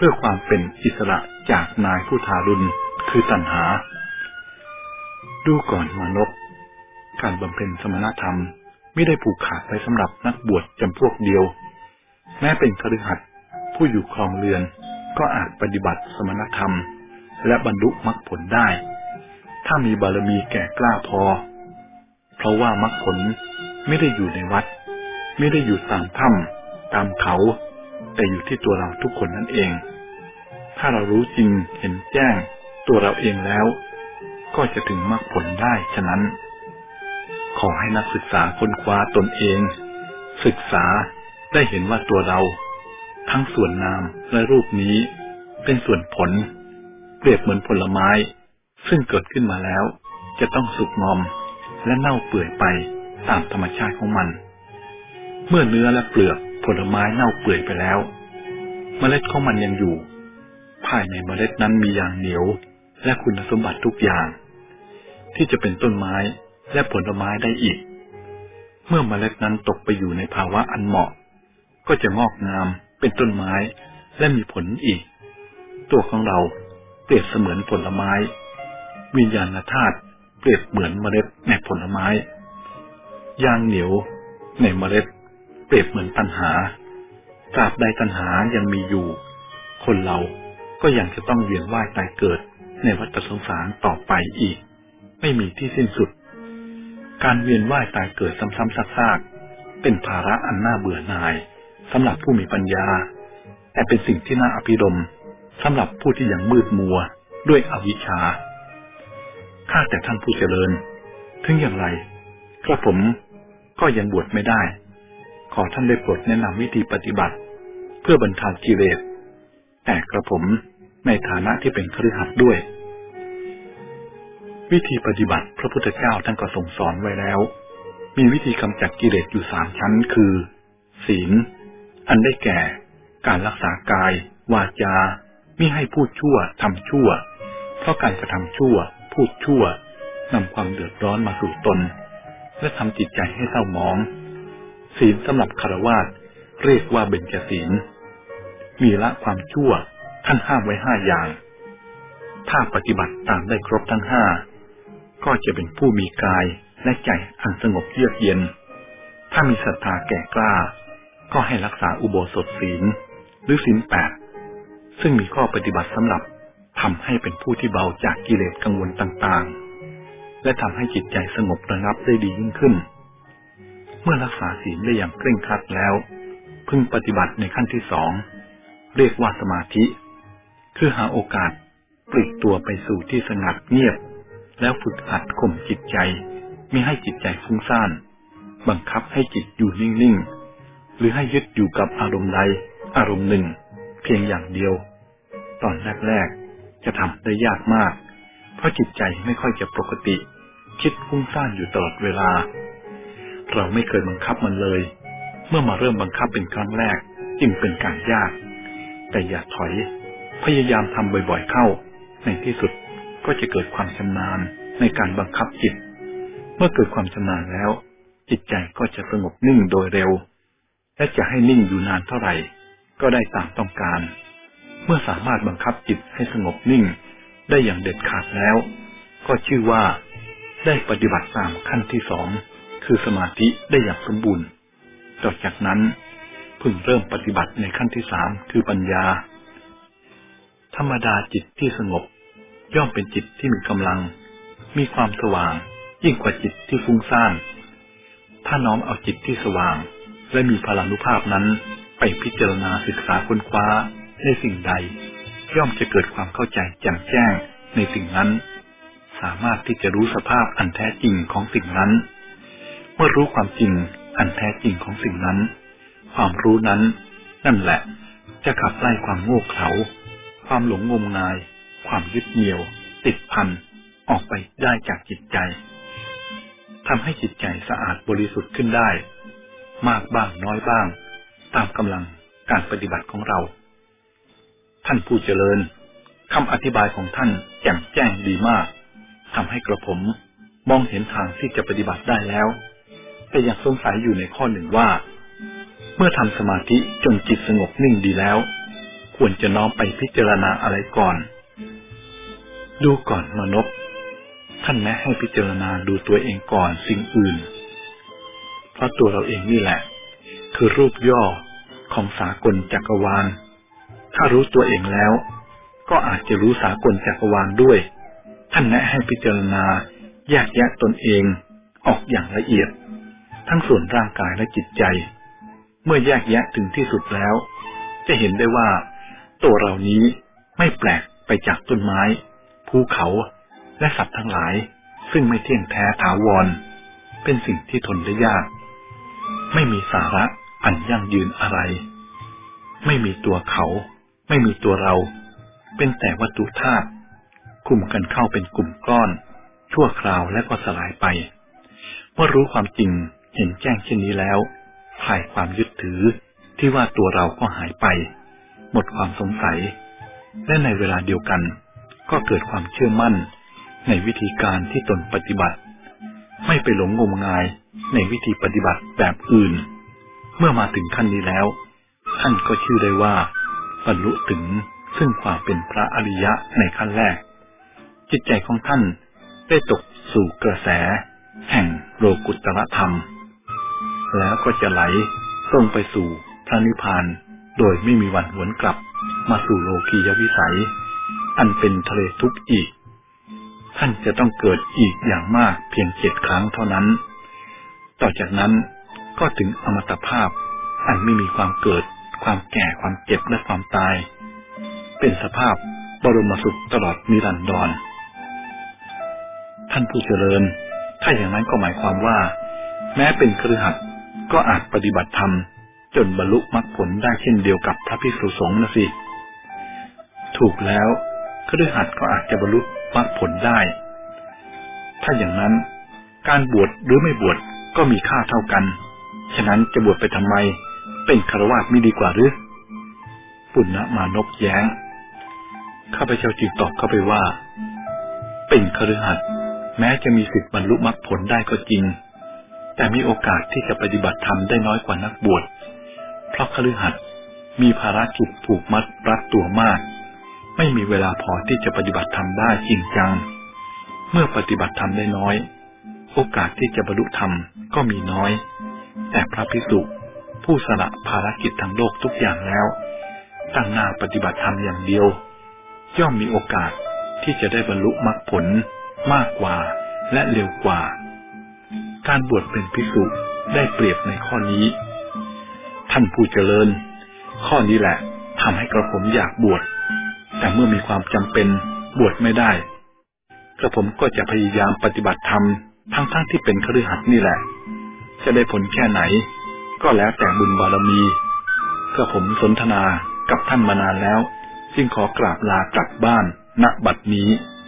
พื่อความเป็นอิสระจากนายผู้ทารุณคือตัณหาดูก่อนมานพการบำเพ็ญสมณธรรมไม่ได้ผูกขาดไว้สำหรับนักบวชจำพวกเดียวแม้เป็นคฤหัสถ์ผู้อยู่ครองเรือนก็อาจปฏิบัติสมณธรรมและบรรลุมรรคผลได้ถ้ามีบารมีแก่กล้าพอเพราะว่ามรรคผลไม่ได้อยู่ในวัดไม่ได้อยู่ตามถ้ำตามเขาแต่อยู่ที่ตัวเราทุกคนนั่นเองถ้าเรารู้จริงเห็นแจ้งตัวเราเองแล้วก็จะถึงมรรคผลได้ฉะนั้นขอให้นักศึกษาค้นคว้าตนเองศึกษาได้เห็นว่าตัวเราทั้งส่วนนามและรูปนี้เป็นส่วนผลเปรียบเหมือนผลไม้ซึ่งเกิดขึ้นมาแล้วจะต้องสุกงอมและเน่าเปื่อยไปตามธรรมชาติของมันเมื่อเนื้อและเปลือกผลไม้เน่าเปื่อยไปแล้วเมล็ดของมันยังอยู่ภายในเมล็ดนั้นมีอย่างเหนียวและคุณสมบัติทุกอย่างที่จะเป็นต้นไม้และผลไม้ได้อีกเมื่อเมล็ดนั้นตกไปอยู่ในภาวะอันเหมาะก็จะงอกงามเป็นต้นไม้และมีผลอีกตัวของเราเปรียบเสมือนผลไม้วิญญาณธาตุเปรียบเหมือนเมล็ดในผลไม้ยางเหนียวในเมล็ดเปรียบเหมือนตัณหาตราบใดตัณหายังมีอยู่คนเราก็ยังจะต้องเวียนว่ายตายเกิดในวัฏสงสารต่อไปอีกไม่มีที่สิ้นสุดการเวียนว่ายตายเกิดซ้ำๆซากๆเป็นภาระอันน่าเบื่อหน่ายสำหรับผู้มีปัญญาแต่เป็นสิ่งที่น่าอภิรมย์สำหรับผู้ที่ยังมืดมัวด้วยอวิชชาข้าแต่ท่านผู้เจริญถึงอย่างไรกระผมก็ยังบวชไม่ได้ขอท่านได้โปรดแนะนำวิธีปฏิบัติเพื่อบรรเทากิเลสแต่กระผมในฐานะที่เป็นคฤหัสถ์ด้วยวิธีปฏิบัติพระพุทธเจ้าท่านก็ทรงสอนไว้แล้วมีวิธีกำจัดกิเลสอยู่สามชั้นคือศีลอันได้แก่การรักษากายวาจามิให้พูดชั่วทำชั่วเพราะการกระทำชั่วพูดชั่วนำความเดือดร้อนมาสู่ตนและทำจิตใจให้เศร้าหมองศีลสำหรับฆราวาสเรียกว่าเบญจศีลมีละความชั่วท่านห้ามไว้ห้าอย่างถ้าปฏิบัติตามได้ครบทั้งห้าก็จะเป็นผู้มีกายและใจอันสงบเยือกเย็นถ้ามีศรัทธาแก่กล้าก็ให้รักษาอุโบสถศีลหรือศีลแปดซึ่งมีข้อปฏิบัติสำหรับทำให้เป็นผู้ที่เบาจากกิเลสกังวลต่างๆและทำให้จิตใจสงบระงับได้ดียิ่งขึ้นเมื่อรักษาศีลได้อย่างเคร่งครัดแล้วพึงปฏิบัติในขั้นที่สองเรียกว่าสมาธิคือหาโอกาสปลีกตัวไปสู่ที่สงัดเงียบแล้วฝึกหัดข่มจิตใจมิให้จิตใจฟุ้งซ่านบังคับให้จิตอยู่นิ่งๆหรือให้ยึดอยู่กับอารมณ์ใดอารมณ์หนึ่งเพียงอย่างเดียวตอนแรกๆจะทำได้ยากมากเพราะจิตใจไม่ค่อยจะปกติคิดฟุ้งซ่านอยู่ตลอดเวลาเราไม่เคยบังคับมันเลยเมื่อมาเริ่มบังคับเป็นครั้งแรกจึงเป็นการยากแต่อย่าถอยพยายามทำบ่อยๆเข้าในที่สุดก็จะเกิดความชำนาญในการบังคับจิตเมื่อเกิดความชำนาญแล้วจิตใจก็จะสงบนิ่งโดยเร็วและจะให้นิ่งอยู่นานเท่าไหร่ก็ได้ตามต้องการเมื่อสามารถบังคับจิตให้สงบนิ่งได้อย่างเด็ดขาดแล้วก็ชื่อว่าได้ปฏิบัติตามขั้นที่สองคือสมาธิได้อย่างสมบูรณ์ต่อจากนั้นพึงเริ่มปฏิบัติในขั้นที่สามคือปัญญาธรรมดาจิตที่สงบย่อมเป็นจิตที่มีกำลังมีความสว่างยิ่งกว่าจิตที่ฟุ้งซ่านถ้าน้อมเอาจิตที่สว่างและมีพลานุภาพนั้นไปพิจารณาศึกษาค้นคว้าในสิ่งใดย่อมจะเกิดความเข้าใจแจ่มแจ้งในสิ่งนั้นสามารถที่จะรู้สภาพอันแท้จริงของสิ่งนั้นเมื่อรู้ความจริงอันแท้จริงของสิ่งนั้นความรู้นั้นนั่นแหละจะขับไล่ความโง่เขลาความหลงงมงายความยึดเหนี่ยวติดพันออกไปได้จากจิตใจทำให้จิตใจสะอาดบริสุทธิ์ขึ้นได้มากบ้างน้อยบ้างตามกำลังการปฏิบัติของเราท่านผู้เจริญคำอธิบายของท่านแจ่มแจ้งดีมากทำให้กระผมมองเห็นทางที่จะปฏิบัติได้แล้วแต่ยังสงสัยอยู่ในข้อหนึ่งว่าเมื่อทำสมาธิจนจิตสงบนิ่งดีแล้วควควรจะน้อมไปพิจารณาอะไรก่อนดูก่อนมนพท่านแนะให้พิจารณาดูตัวเองก่อนสิ่งอื่นเพราะตัวเราเองนี่แหละคือรูปย่อของสากลจักรวาลถ้ารู้ตัวเองแล้วก็อาจจะรู้สากลจักรวาลด้วยท่านแนะให้พิจารณาแยกแยะตนเองออกอย่างละเอียดทั้งส่วนร่างกายและจิตใจเมื่อแยกแยะถึงที่สุดแล้วจะเห็นได้ว่าตัวเรานี้ไม่แปลกไปจากต้นไม้ภูเขาและสัตว์ทั้งหลายซึ่งไม่เที่ยงแท้ถาวรเป็นสิ่งที่ทนได้ยากไม่มีสาระอันยั่งยืนอะไรไม่มีตัวเขาไม่มีตัวเราเป็นแต่วัตถุธาตุคุมกันเข้าเป็นกลุ่มก้อนชั่วคราวและก็สลายไปเมื่อรู้ความจริงเห็นแจ้งเช่นนี้แล้วคลายความยึดถือที่ว่าตัวเราก็หายไปหมดความสงสัยและในเวลาเดียวกันก็เกิดความเชื่อมั่นในวิธีการที่ตนปฏิบัติไม่ไปหลงงมงายในวิธีปฏิบัติแบบอื่นเมื่อมาถึงขั้นนี้แล้วท่านก็ชื่อได้ว่าบรรลุถึงซึ่งความเป็นพระอริยะในขั้นแรกจิตใจของท่านได้ตกสู่กระแสแห่งโลกุตตรธรรมแล้วก็จะไหลตรงไปสู่พระนิพพานโดยไม่มีวันหวนกลับมาสู่โลกียวิสัยอันเป็นทะเลทุกข์อีกท่านจะต้องเกิดอีกอย่างมากเพียงเจ็ดครั้งเท่านั้นต่อจากนั้นก็ถึงอมตะภาพอันไม่มีความเกิดความแก่ความเจ็บและความตายเป็นสภาพบรมสุขตลอดนิรันดรท่านผู้เจริญถ้าอย่างนั้นก็หมายความว่าแม้เป็นคฤหัสถ์ก็อาจปฏิบัติธรรมจนบรรลุมรรคผลได้เช่นเดียวกับพระภิกษุสงฆ์นะสิถูกแล้วคฤหัสถ์ก็อาจจะบรรลุมรรคผลได้ถ้าอย่างนั้นการบวชหรือไม่บวชก็มีค่าเท่ากันฉะนั้นจะบวชไปทำไมเป็นฆราวาสไม่ดีกว่าหรือปุณณมานพแย้งข้าพเจ้าจึงตอบเข้าไปว่าเป็นคฤหัสถ์แม้จะมีสิทธิ์บรรลุมรรคผลได้ก็จริงแต่มีโอกาสที่จะปฏิบัติธรรมได้น้อยกว่านักบวชเพราะคฤหัสถ์มีภารกิจผูกมัดรัดตัวมากไม่มีเวลาพอที่จะปฏิบัติธรรมได้จริงจังเมื่อปฏิบัติธรรมได้น้อยโอกาสที่จะบรรลุธรรมก็มีน้อยแต่พระภิกษุผู้สละภารกิจทางโลกทุกอย่างแล้วตั้งหน้าปฏิบัติธรรมอย่างเดียวย่อมมีโอกาสที่จะได้บรรลุมรรคผลมากกว่าและเร็วกว่าการบวชเป็นภิกษุได้เปรียบในข้อนี้ท่านผู้เจริญข้อนี้แหละทำให้กระผมอยากบวชแต่เมื่อมีความจำเป็นบวชไม่ได้กระผมก็จะพยายามปฏิบัติธรรมทั้งๆ ท, ที่เป็นคฤหัสถ์นี่แหละจะได้ผลแค่ไหนก็แล้วแต่บุญบารมีกระผมสนทนากับท่านมานานแล้วจึงขอกราบลากลับบ้านณบัดนี้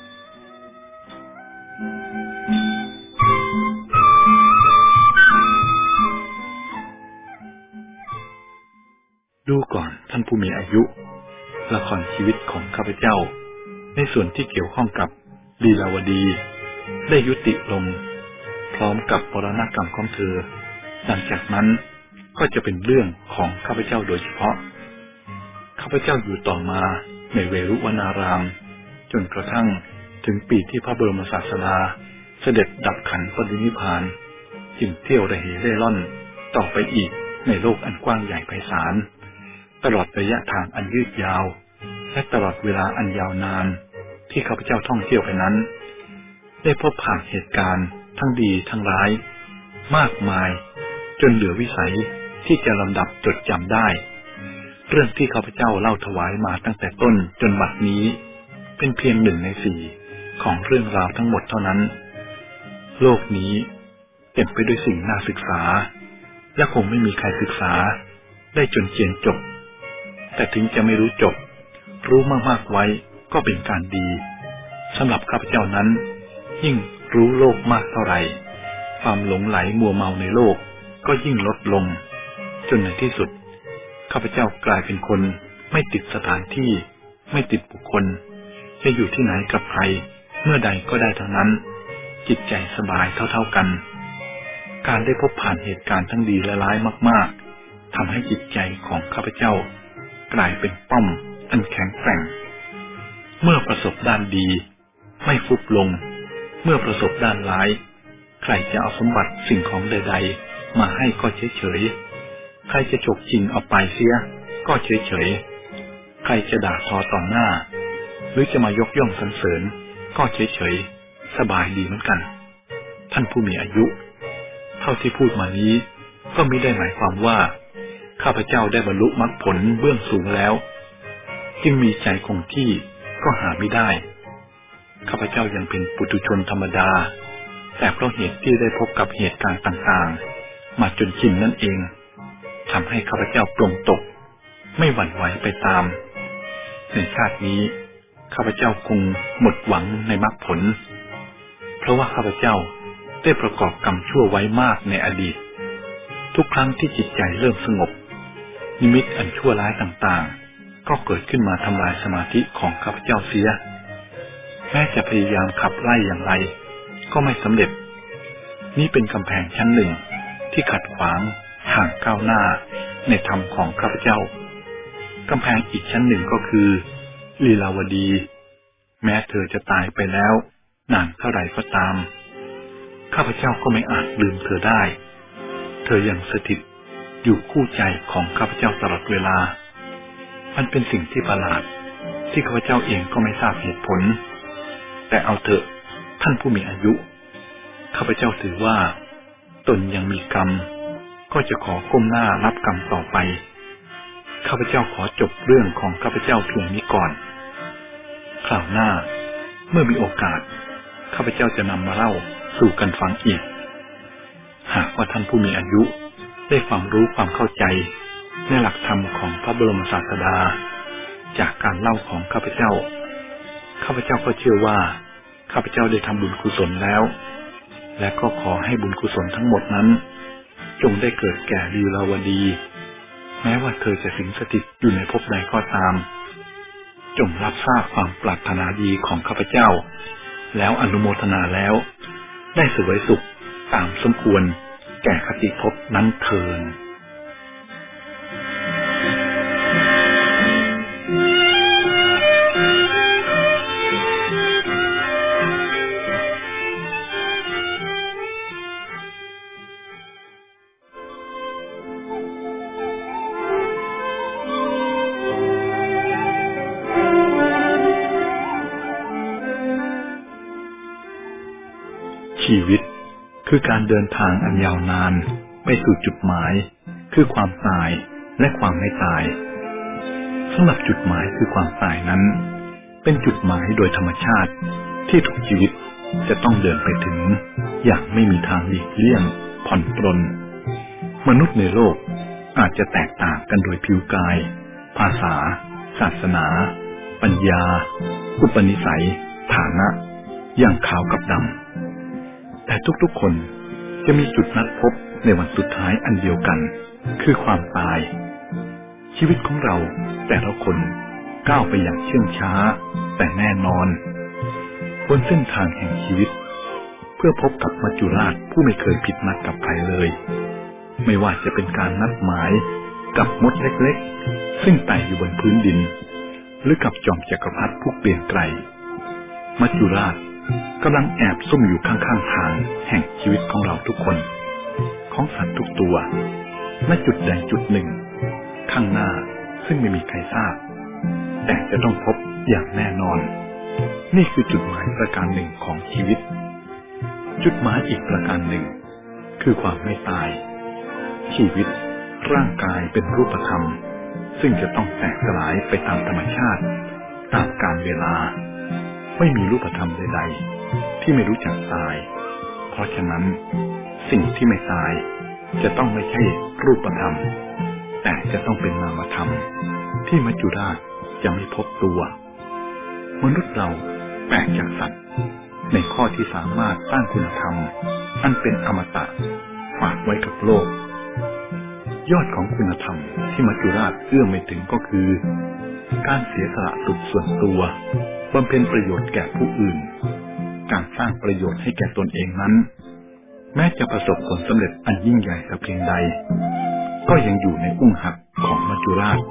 ดูก่อนท่านผู้มีอายุละครชีวิตของข้าพเจ้าในส่วนที่เกี่ยวข้องกับลีลาวดีได้ยุติลงพร้อมกับมรณกรรมของเธอหลังจากนั้นก็จะเป็นเรื่องของข้าพเจ้าโดยเฉพาะข้าพเจ้าอยู่ต่อมาในเวรุวนารามจนกระทั่งถึงปีที่พระบรมศาสดาเสด็จดับขันธ์ปรินิพพานจึงเที่ยวระเหเร่ร่อนต่อไปอีกในโลกอันกว้างใหญ่ไพศาลตลอดระยะทางอันยืดยาวและตลอดเวลาอันยาวนานที่ข้าพเจ้าท่องเที่ยวไปนั้นได้พบผ่านเหตุการณ์ทั้งดีทั้งร้ายมากมายจนเหลือวิสัยที่จะลำดับจดจำได้เรื่องที่ข้าพเจ้าเล่าถวายมาตั้งแต่ต้นจนบัดนี้เป็นเพียงหนึ่งในสี่ของเรื่องราวทั้งหมดเท่านั้นโลกนี้เต็มไปด้วยสิ่งน่าศึกษาและคงไม่มีใครศึกษาได้จนเจียนจบแต่ถึงจะไม่รู้จบรู้มากๆไว้ก็เป็นการดีสำหรับข้าพเจ้านั้นยิ่งรู้โลกมากเท่าไหร่ความหลงไหลมัวเมาในโลกก็ยิ่งลดลงจนในที่สุดข้าพเจ้ากลายเป็นคนไม่ติดสถานที่ไม่ติดบุคคลจะอยู่ที่ไหนกับใครเมื่อใดก็ได้ทั้งนั้นจิตใจสบายเท่าๆกันการได้พบผ่านเหตุการณ์ทั้งดีและร้ายมากๆทำให้จิตใจของข้าพเจ้ากลายเป็นป้อมตอันแข็งแกร่งเมื่อประสบด้านดีไม่ฟุบลงเมื่อประสบด้านร้ายใครจะเอาสมบัติสิ่งของใดๆมาให้ก็เฉยๆใครจะฉกชิงเอาไปเสียก็เฉยๆใครจะด่าทอต่อหน้าหรือจะมายกย่องสรรเสริญก็เฉยๆสบายดีเหมือนกันท่านผู้มีอายุเท่าที่พูดมานี้ก็มิได้หมายความว่าข้าพเจ้าได้บรรลุมรรคผลเบื้องสูงแล้วจึงมีใจคงที่ก็หาไม่ได้ข้าพเจ้ายังเป็นปุถุชนธรรมดาแต่เพราะเหตุที่ได้พบกับเหตุการณ์ต่างๆมาจนชินนั่นเองทำให้ข้าพเจ้าปลงตกไม่หวั่นไหวไปตามในชาตินี้ข้าพเจ้าคงหมดหวังในมรรคผลเพราะว่าข้าพเจ้าได้ประกอบกรรมชั่วไว้มากในอดีตทุกครั้งที่จิตใจเริ่มสงบนิมิตอันชั่วร้ายต่างๆก็เกิดขึ้นมาทำลายสมาธิของข้าพเจ้าเสียแม้จะพยายามขับไล่อย่างไรก็ไม่สำเร็จนี่เป็นกำแพงชั้นหนึ่งที่ขัดขวางทางก้าวหน้าในธรรมของข้าพเจ้ากำแพงอีกชั้นหนึ่งก็คือลีลาวดีแม้เธอจะตายไปแล้วนานเท่าไรก็ตามข้าพเจ้าก็ไม่อาจลืมเธอได้เธอยังสถิตอยู่คู่ใจของข้าพเจ้าตลอดเวลามันเป็นสิ่งที่ประหลาดที่ข้าพเจ้าเองก็ไม่ทราบเหตุผลแต่เอาเถอะท่านผู้มีอายุข้าพเจ้าถือว่าตนยังมีกรรมก็จะขอก้มหน้ารับกรรมต่อไปข้าพเจ้าขอจบเรื่องของข้าพเจ้าเพียงนี้ก่อนคราวหน้าเมื่อมีโอกาสข้าพเจ้าจะนำมาเล่าสู่กันฟังอีกหากว่าท่านผู้มีอายุได้ความรู้ความเข้าใจในหลักธรรมของพระบรมศาสดาจากการเล่าของข้าพเจ้าข้าพเจ้าก็เชื่อว่าข้าพเจ้าได้ทำบุญกุศลแล้วและก็ขอให้บุญกุศลทั้งหมดนั้นจงได้เกิดแก่ลีลาวดีแม้ว่าเธอจะสิงสถิตอยู่ในภพใดก็ตามจงรับทราบความปรารถนาดีของข้าพเจ้าแล้วอนุโมทนาแล้วได้เสวยสุขตามสมควรแก่คติภพนั้นเถิดชีวิตคือการเดินทางอันยาวนานไปสู่จุดหมายคือความตายและความไม่ตายสำหรับจุดหมายคือความตายนั้นเป็นจุดหมายโดยธรรมชาติที่ทุกชีวิตจะต้องเดินไปถึงอย่างไม่มีทางหลีกเลี่ยงผ่อนปรนมนุษย์ในโลกอาจจะแตกต่างกันโดยผิวกายภาษาศาสนาปัญญาอุปนิสัยฐานะอย่างขาวกับดำแต่ทุกๆคนจะมีจุดนัดพบในวันสุดท้ายอันเดียวกันคือความตายชีวิตของเราแต่ละคนก้าวไปอย่างเชื่องช้าแต่แน่นอนบนเส้นทางแห่งชีวิตเพื่อพบกับมัจจุราชผู้ไม่เคยผิดนัดกับใครเลยไม่ว่าจะเป็นการนัดหมายกับมดเล็กๆซึ่งไต่อยู่บนพื้นดินหรือกับจอมจักรพรรดิผู้เปลี่ยนไกลมัจจุราชกำลังแอบซุ่มอยู่ข้างๆทางแห่งชีวิตของเราทุกคนของสัตว์ทุกตัวณจุดใดจุดหนึ่งข้างหน้าซึ่งไม่มีใครทราบแต่จะต้องพบอย่างแน่นอนนี่คือจุดหมายประการหนึ่งของชีวิตจุดหมายอีกประการหนึ่งคือความไม่ตายชีวิตร่างกายเป็นรูปธรรมซึ่งจะต้องแตกสลายไปตามธรรมชาติตามกาลเวลาไม่มีรูปธรรมใดๆที่ไม่รู้จักตายเพราะฉะนั้นสิ่งที่ไม่ตายจะต้องไม่ใช่รูปธรรมแต่จะต้องเป็นนามธรรมที่มัจจุราชจะไม่พบตัวมนุษย์เราแปลกจากสัตว์ในข้อที่สามารถสร้างคุณธรรมอันเป็นอมตะฝากไว้กับโลกยอดของคุณธรรมที่มัจจุราชเอื้อมไม่ถึงก็คือการเสียสละสุดส่วนตัวบำเพ็ญประโยชน์แก่ผู้อื่นการสร้างประโยชน์ให้แก่ตนเองนั้นแม้จะประสบผลสำเร็จอันยิ่งใหญ่สักเพียงใดก็ยังอยู่ในอุ้งหักของมัจจุราช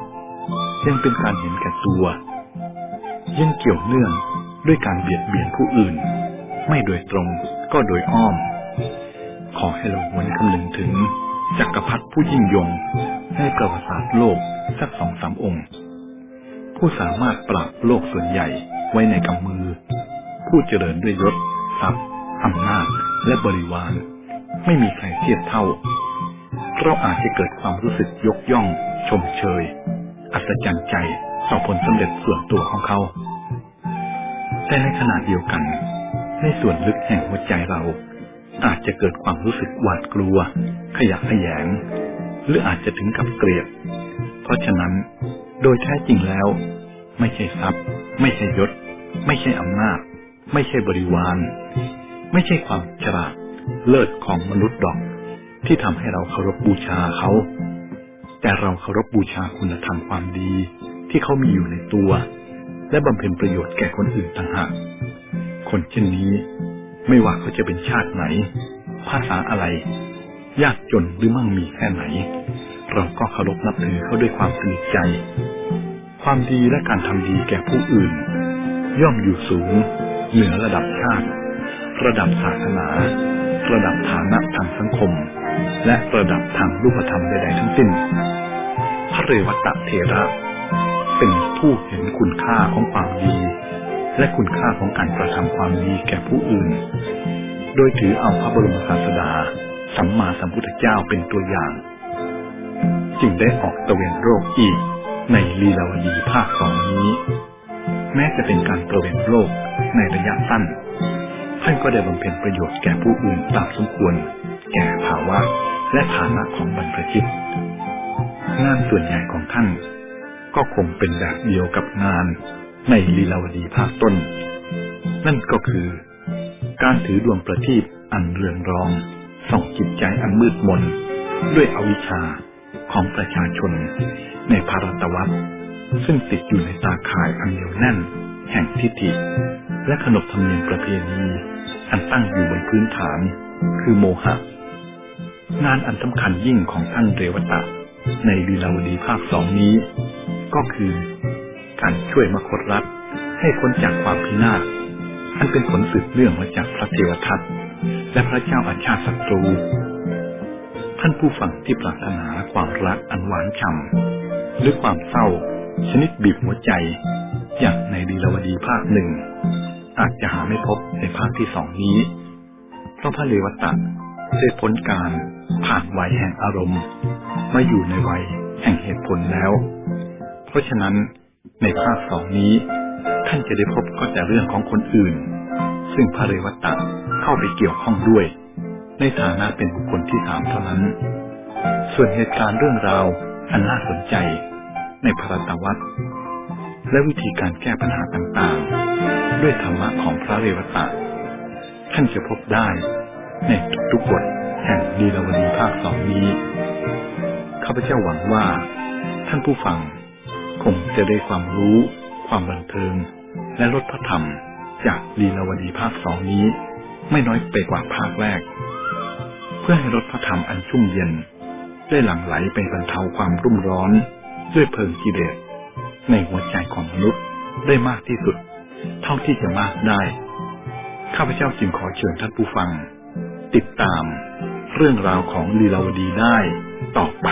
ยังเป็นการเห็นแก่ตัวยังเกี่ยวเนื่องด้วยการเบียดเบียนผู้อื่นไม่โดยตรงก็โดยอ้อมขอให้เราหวนคำนึงถึงจักรพรรดิผู้ยิ่งยงในประวัติศาสตร์โลกสักสองสามองค์ผู้สามารถปราบโลกส่วนใหญ่ไว้ในกำมือผู้เจริญด้วยยศทรัพย์อำนาจและบริวารไม่มีใครเทียบเท่าเราอาจจะเกิดความรู้สึกยกย่องชมเชยอัศจรรย์ใจต่อผลสำเร็จส่วนตัวของเขาแต่ในขณะเดียวกันในส่วนลึกแห่งหัวใจเราอาจจะเกิดความรู้สึกหวาดกลัวขยะแขยงหรืออาจจะถึงกับเกลียดเพราะฉะนั้นโดยแท้จริงแล้วไม่ใช่ทรัพย์ไม่ใช่ยศไม่ใช่อำนาจไม่ใช่บริวารไม่ใช่ความฉลาดเลิศของมนุษย์ดอกที่ทำให้เราเคารพบูชาเขาแต่เราเคารพบูชาคุณธรรมความดีที่เขามีอยู่ในตัวและบำเพ็ญประโยชน์แก่คนอื่นต่างหากคนเช่นนี้ไม่ว่าเขาจะเป็นชาติไหนภาษาอะไรยากจนหรือมั่งมีแค่ไหนเราก็เคารพนับถือเขาด้วยความสนิทใจความดีและการทำดีแก่ผู้อื่นย่อมอยู่สูงเหนือระดับชาติระดับศาสนาระดับฐานะทางสังคมและระดับทางรูปธรรมใดๆทั้งสิ้นพระเรวัตเถระเป็นผู้เห็นคุณค่าของความดีและคุณค่าของการกระทำความดีแก่ผู้อื่นโดยถือเอาพระบรมศาสดาสัมมาสัมพุทธเจ้าเป็นตัวอย่างจึงได้ออกตระเวนโลกอีกในลีลาวดีภาคสองนี้แม้จะเป็นการตระเวนโลกในระยะสั้นท่านก็ได้บำเพ็ญประโยชน์แก่ผู้อื่นตามสมควรแก่ภาวะและฐานะของบรรพชิตงานส่วนใหญ่ของท่านก็คงเป็นแบบเดียวกับงานในลีลาวดีภาคต้นนั่นก็คือการถือดวงประทีปอันเรืองรองส่องจิตใจอันมืดมนด้วยอวิชชาของประชาชนในภารตวัฏซึ่งติดอยู่ในตาข่ายอันเหนียวแน่นแห่งทิฏฐิและขนบธรรมเนียมประเพณีอันตั้งอยู่บนพื้นฐานคือโมหะงานอันสำคัญยิ่งของท่านเรวตะในลีลาวดีภาคสองนี้ก็คือการช่วยมคธรัฐให้พ้นจากความพินาศอันเป็นผลสืบเนื่องมาจากพระเทวทัตและพระเจ้าอาชาติศัตรูท่านผู้ฟังที่ปรารถนาความรักอันหวานฉ่ำหรือความเศร้าชนิดบีบหัวใจอย่างในลีลาวดีภาคหนึ่งอาจจะหาไม่พบในภาคที่สองนี้เพราะพระเรวตะได้พ้นการผ่านวัยแห่งอารมณ์มาอยู่ในวัยแห่งเหตุผลแล้วเพราะฉะนั้นในภาคสองนี้ท่านจะได้พบก็แต่เรื่องของคนอื่นซึ่งพระเรวตะเข้าไปเกี่ยวข้องด้วยในฐานะเป็นบุคคลที่สามเท่านั้นส่วนเหตุการณ์เรื่องราวอันน่าสนใจในภารตวัฏและวิธีการแก้ปัญหาต่างๆด้วยธรรมะของพระเรวตะท่านจะพบได้ในทุกๆบทแห่งลีลาวดีภาคสองนี้ข้าพเจ้าหวังว่าท่านผู้ฟังคงจะได้ความรู้ความบันเทิงและรสพระธรรมจากลีลาวดีภาคสองนี้ไม่น้อยไปกว่าภาคแรกเพื่อให้รสพระธรรมอันชุ่มเย็นได้หลั่งไหลไปบรรเทาความรุ่มร้อนด้วยเพลิงกิเลสในหัวใจของมนุษย์ได้มากที่สุดเท่าที่จะมากได้ข้าพเจ้าจึงขอเชิญท่านผู้ฟังติดตามเรื่องราวของลีลาวดีได้ต่อไป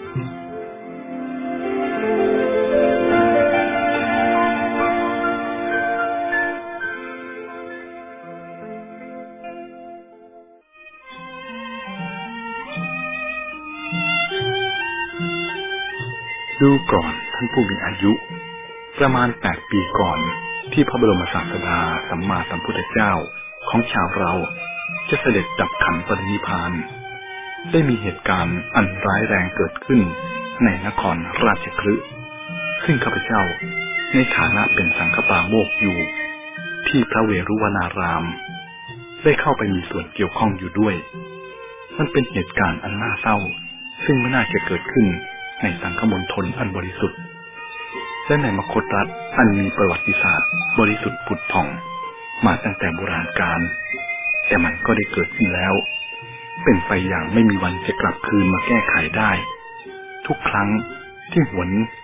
ดูก่อนท่านผู้มีอายุประมาณแปดปีก่อนที่พระบรมศาสดาสัมมาสัมพุทธเจ้าของชาวเราจะเสด็จดับขันปรินิพพานได้มีเหตุการณ์อันร้ายแรงเกิดขึ้นในนครราชคฤห์ซึ่งข้าพเจ้าในฐานะเป็นสังฆปาโมกข์อยู่ที่พระเวรุวนารามได้เข้าไปมีส่วนเกี่ยวข้องอยู่ด้วยมันเป็นเหตุการณ์อันน่าเศร้าซึ่งไม่น่าจะเกิดขึ้นในสังคมณฑลอันบริสุทธิ์และในมคธรัฐอันมีประวัติศาสตร์บริสุทธิ์ผุดผ่องมาตั้งแต่โบราณกาลแต่มันก็ได้เกิดขึ้นแล้วเป็นไปอย่างไม่มีวันจะกลับคืนมาแก้ไขได้ทุกครั้งที่หวน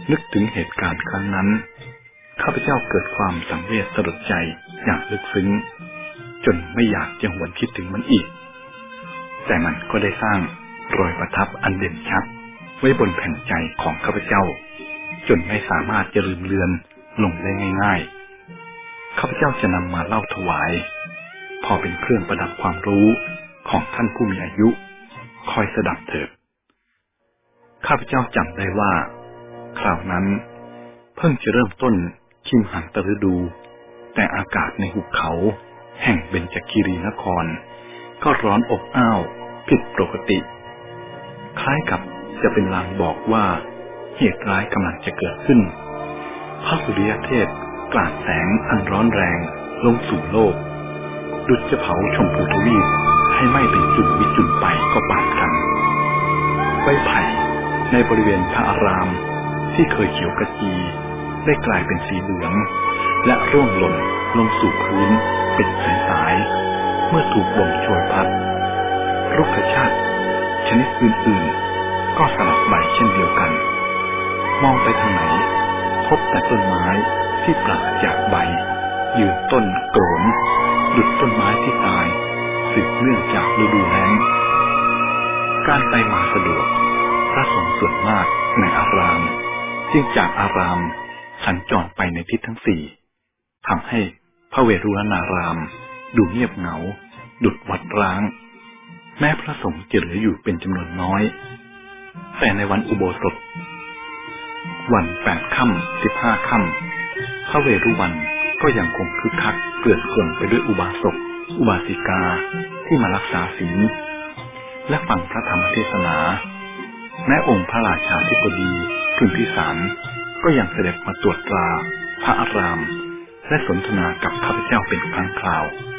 นึกถึงเหตุการณ์ครั้งนั้นข้าพเจ้าเกิดความสังเวชสลดใจอย่างลึกซึ้งจนไม่อยากจะหวนคิดถึงมันอีกแต่มันก็ได้สร้างรอยประทับอันเด่นชัดไว้บนแผ่นใจของข้าพเจ้าจนไม่สามารถจะลืมเลือนลงได้ง่ายๆข้าพเจ้าจะนำมาเล่าถวายพอเป็นเครื่องประดับความรู้ของท่านผู้มีอายุคอยสดับเถิดข้าพเจ้าจำได้ว่าคราวนั้นเพิ่งจะเริ่มต้นชิมหันตฤดูแต่อากาศในหุบเขาแห่งเบญจคีรีนครก็ร้อนอบอ้าวผิดปกติคล้ายกับจะเป็นลางบอกว่าเหตุร้ายกำลังจะเกิดขึ้นพระสุริยเทพกราดแสงอันร้อนแรงลงสู่โลกดุจจะเผาชมพูทวีปให้ไหม้เป็นจุดวิจุลไปก็ปานกันใบไผ่ในบริเวณพระอารามที่เคยเขียวกระจีได้กลายเป็นสีเหลืองและร่วงหล่นลงสู่พื้นเป็นสายๆเมื่อถูกลมโชยพัดรุกขชาติชนิดอื่นๆก็สลัดใบเช่นเดียวกันมองไปทางไหนพบแต่ต้นไม้ที่ปราศจากใบยืนต้นโกรนดุจต้นไม้ที่ตายสืบเนื่องจากฤดูแล้งการไปมาสะดวกพระสงฆ์ส่วนมากในอารามจึงจากอารามสัญจรไปในทิศทั้งสี่ทำให้พระเวรุวนารามดูเงียบเหงาดุจวัดร้างแม้พระสงฆ์จะเหลืออยู่เป็นจำนวนน้อยแต่ในวันอุโบสถวันแปดค่ำสิบห้าค่ำพระเวรุวันก็ยังคงคึกคักเกลื่อนกล่นไปด้วยอุบาสกอุบาสิกาที่มารักษาศีลและฟังพระธรรมเทศนาแม้องค์พระราชาธิบดีพิมพิสารก็ยังเสด็จมาตรวจตราพระอารามและสนทนากับข้าพเจ้าเป็นครั้งคราว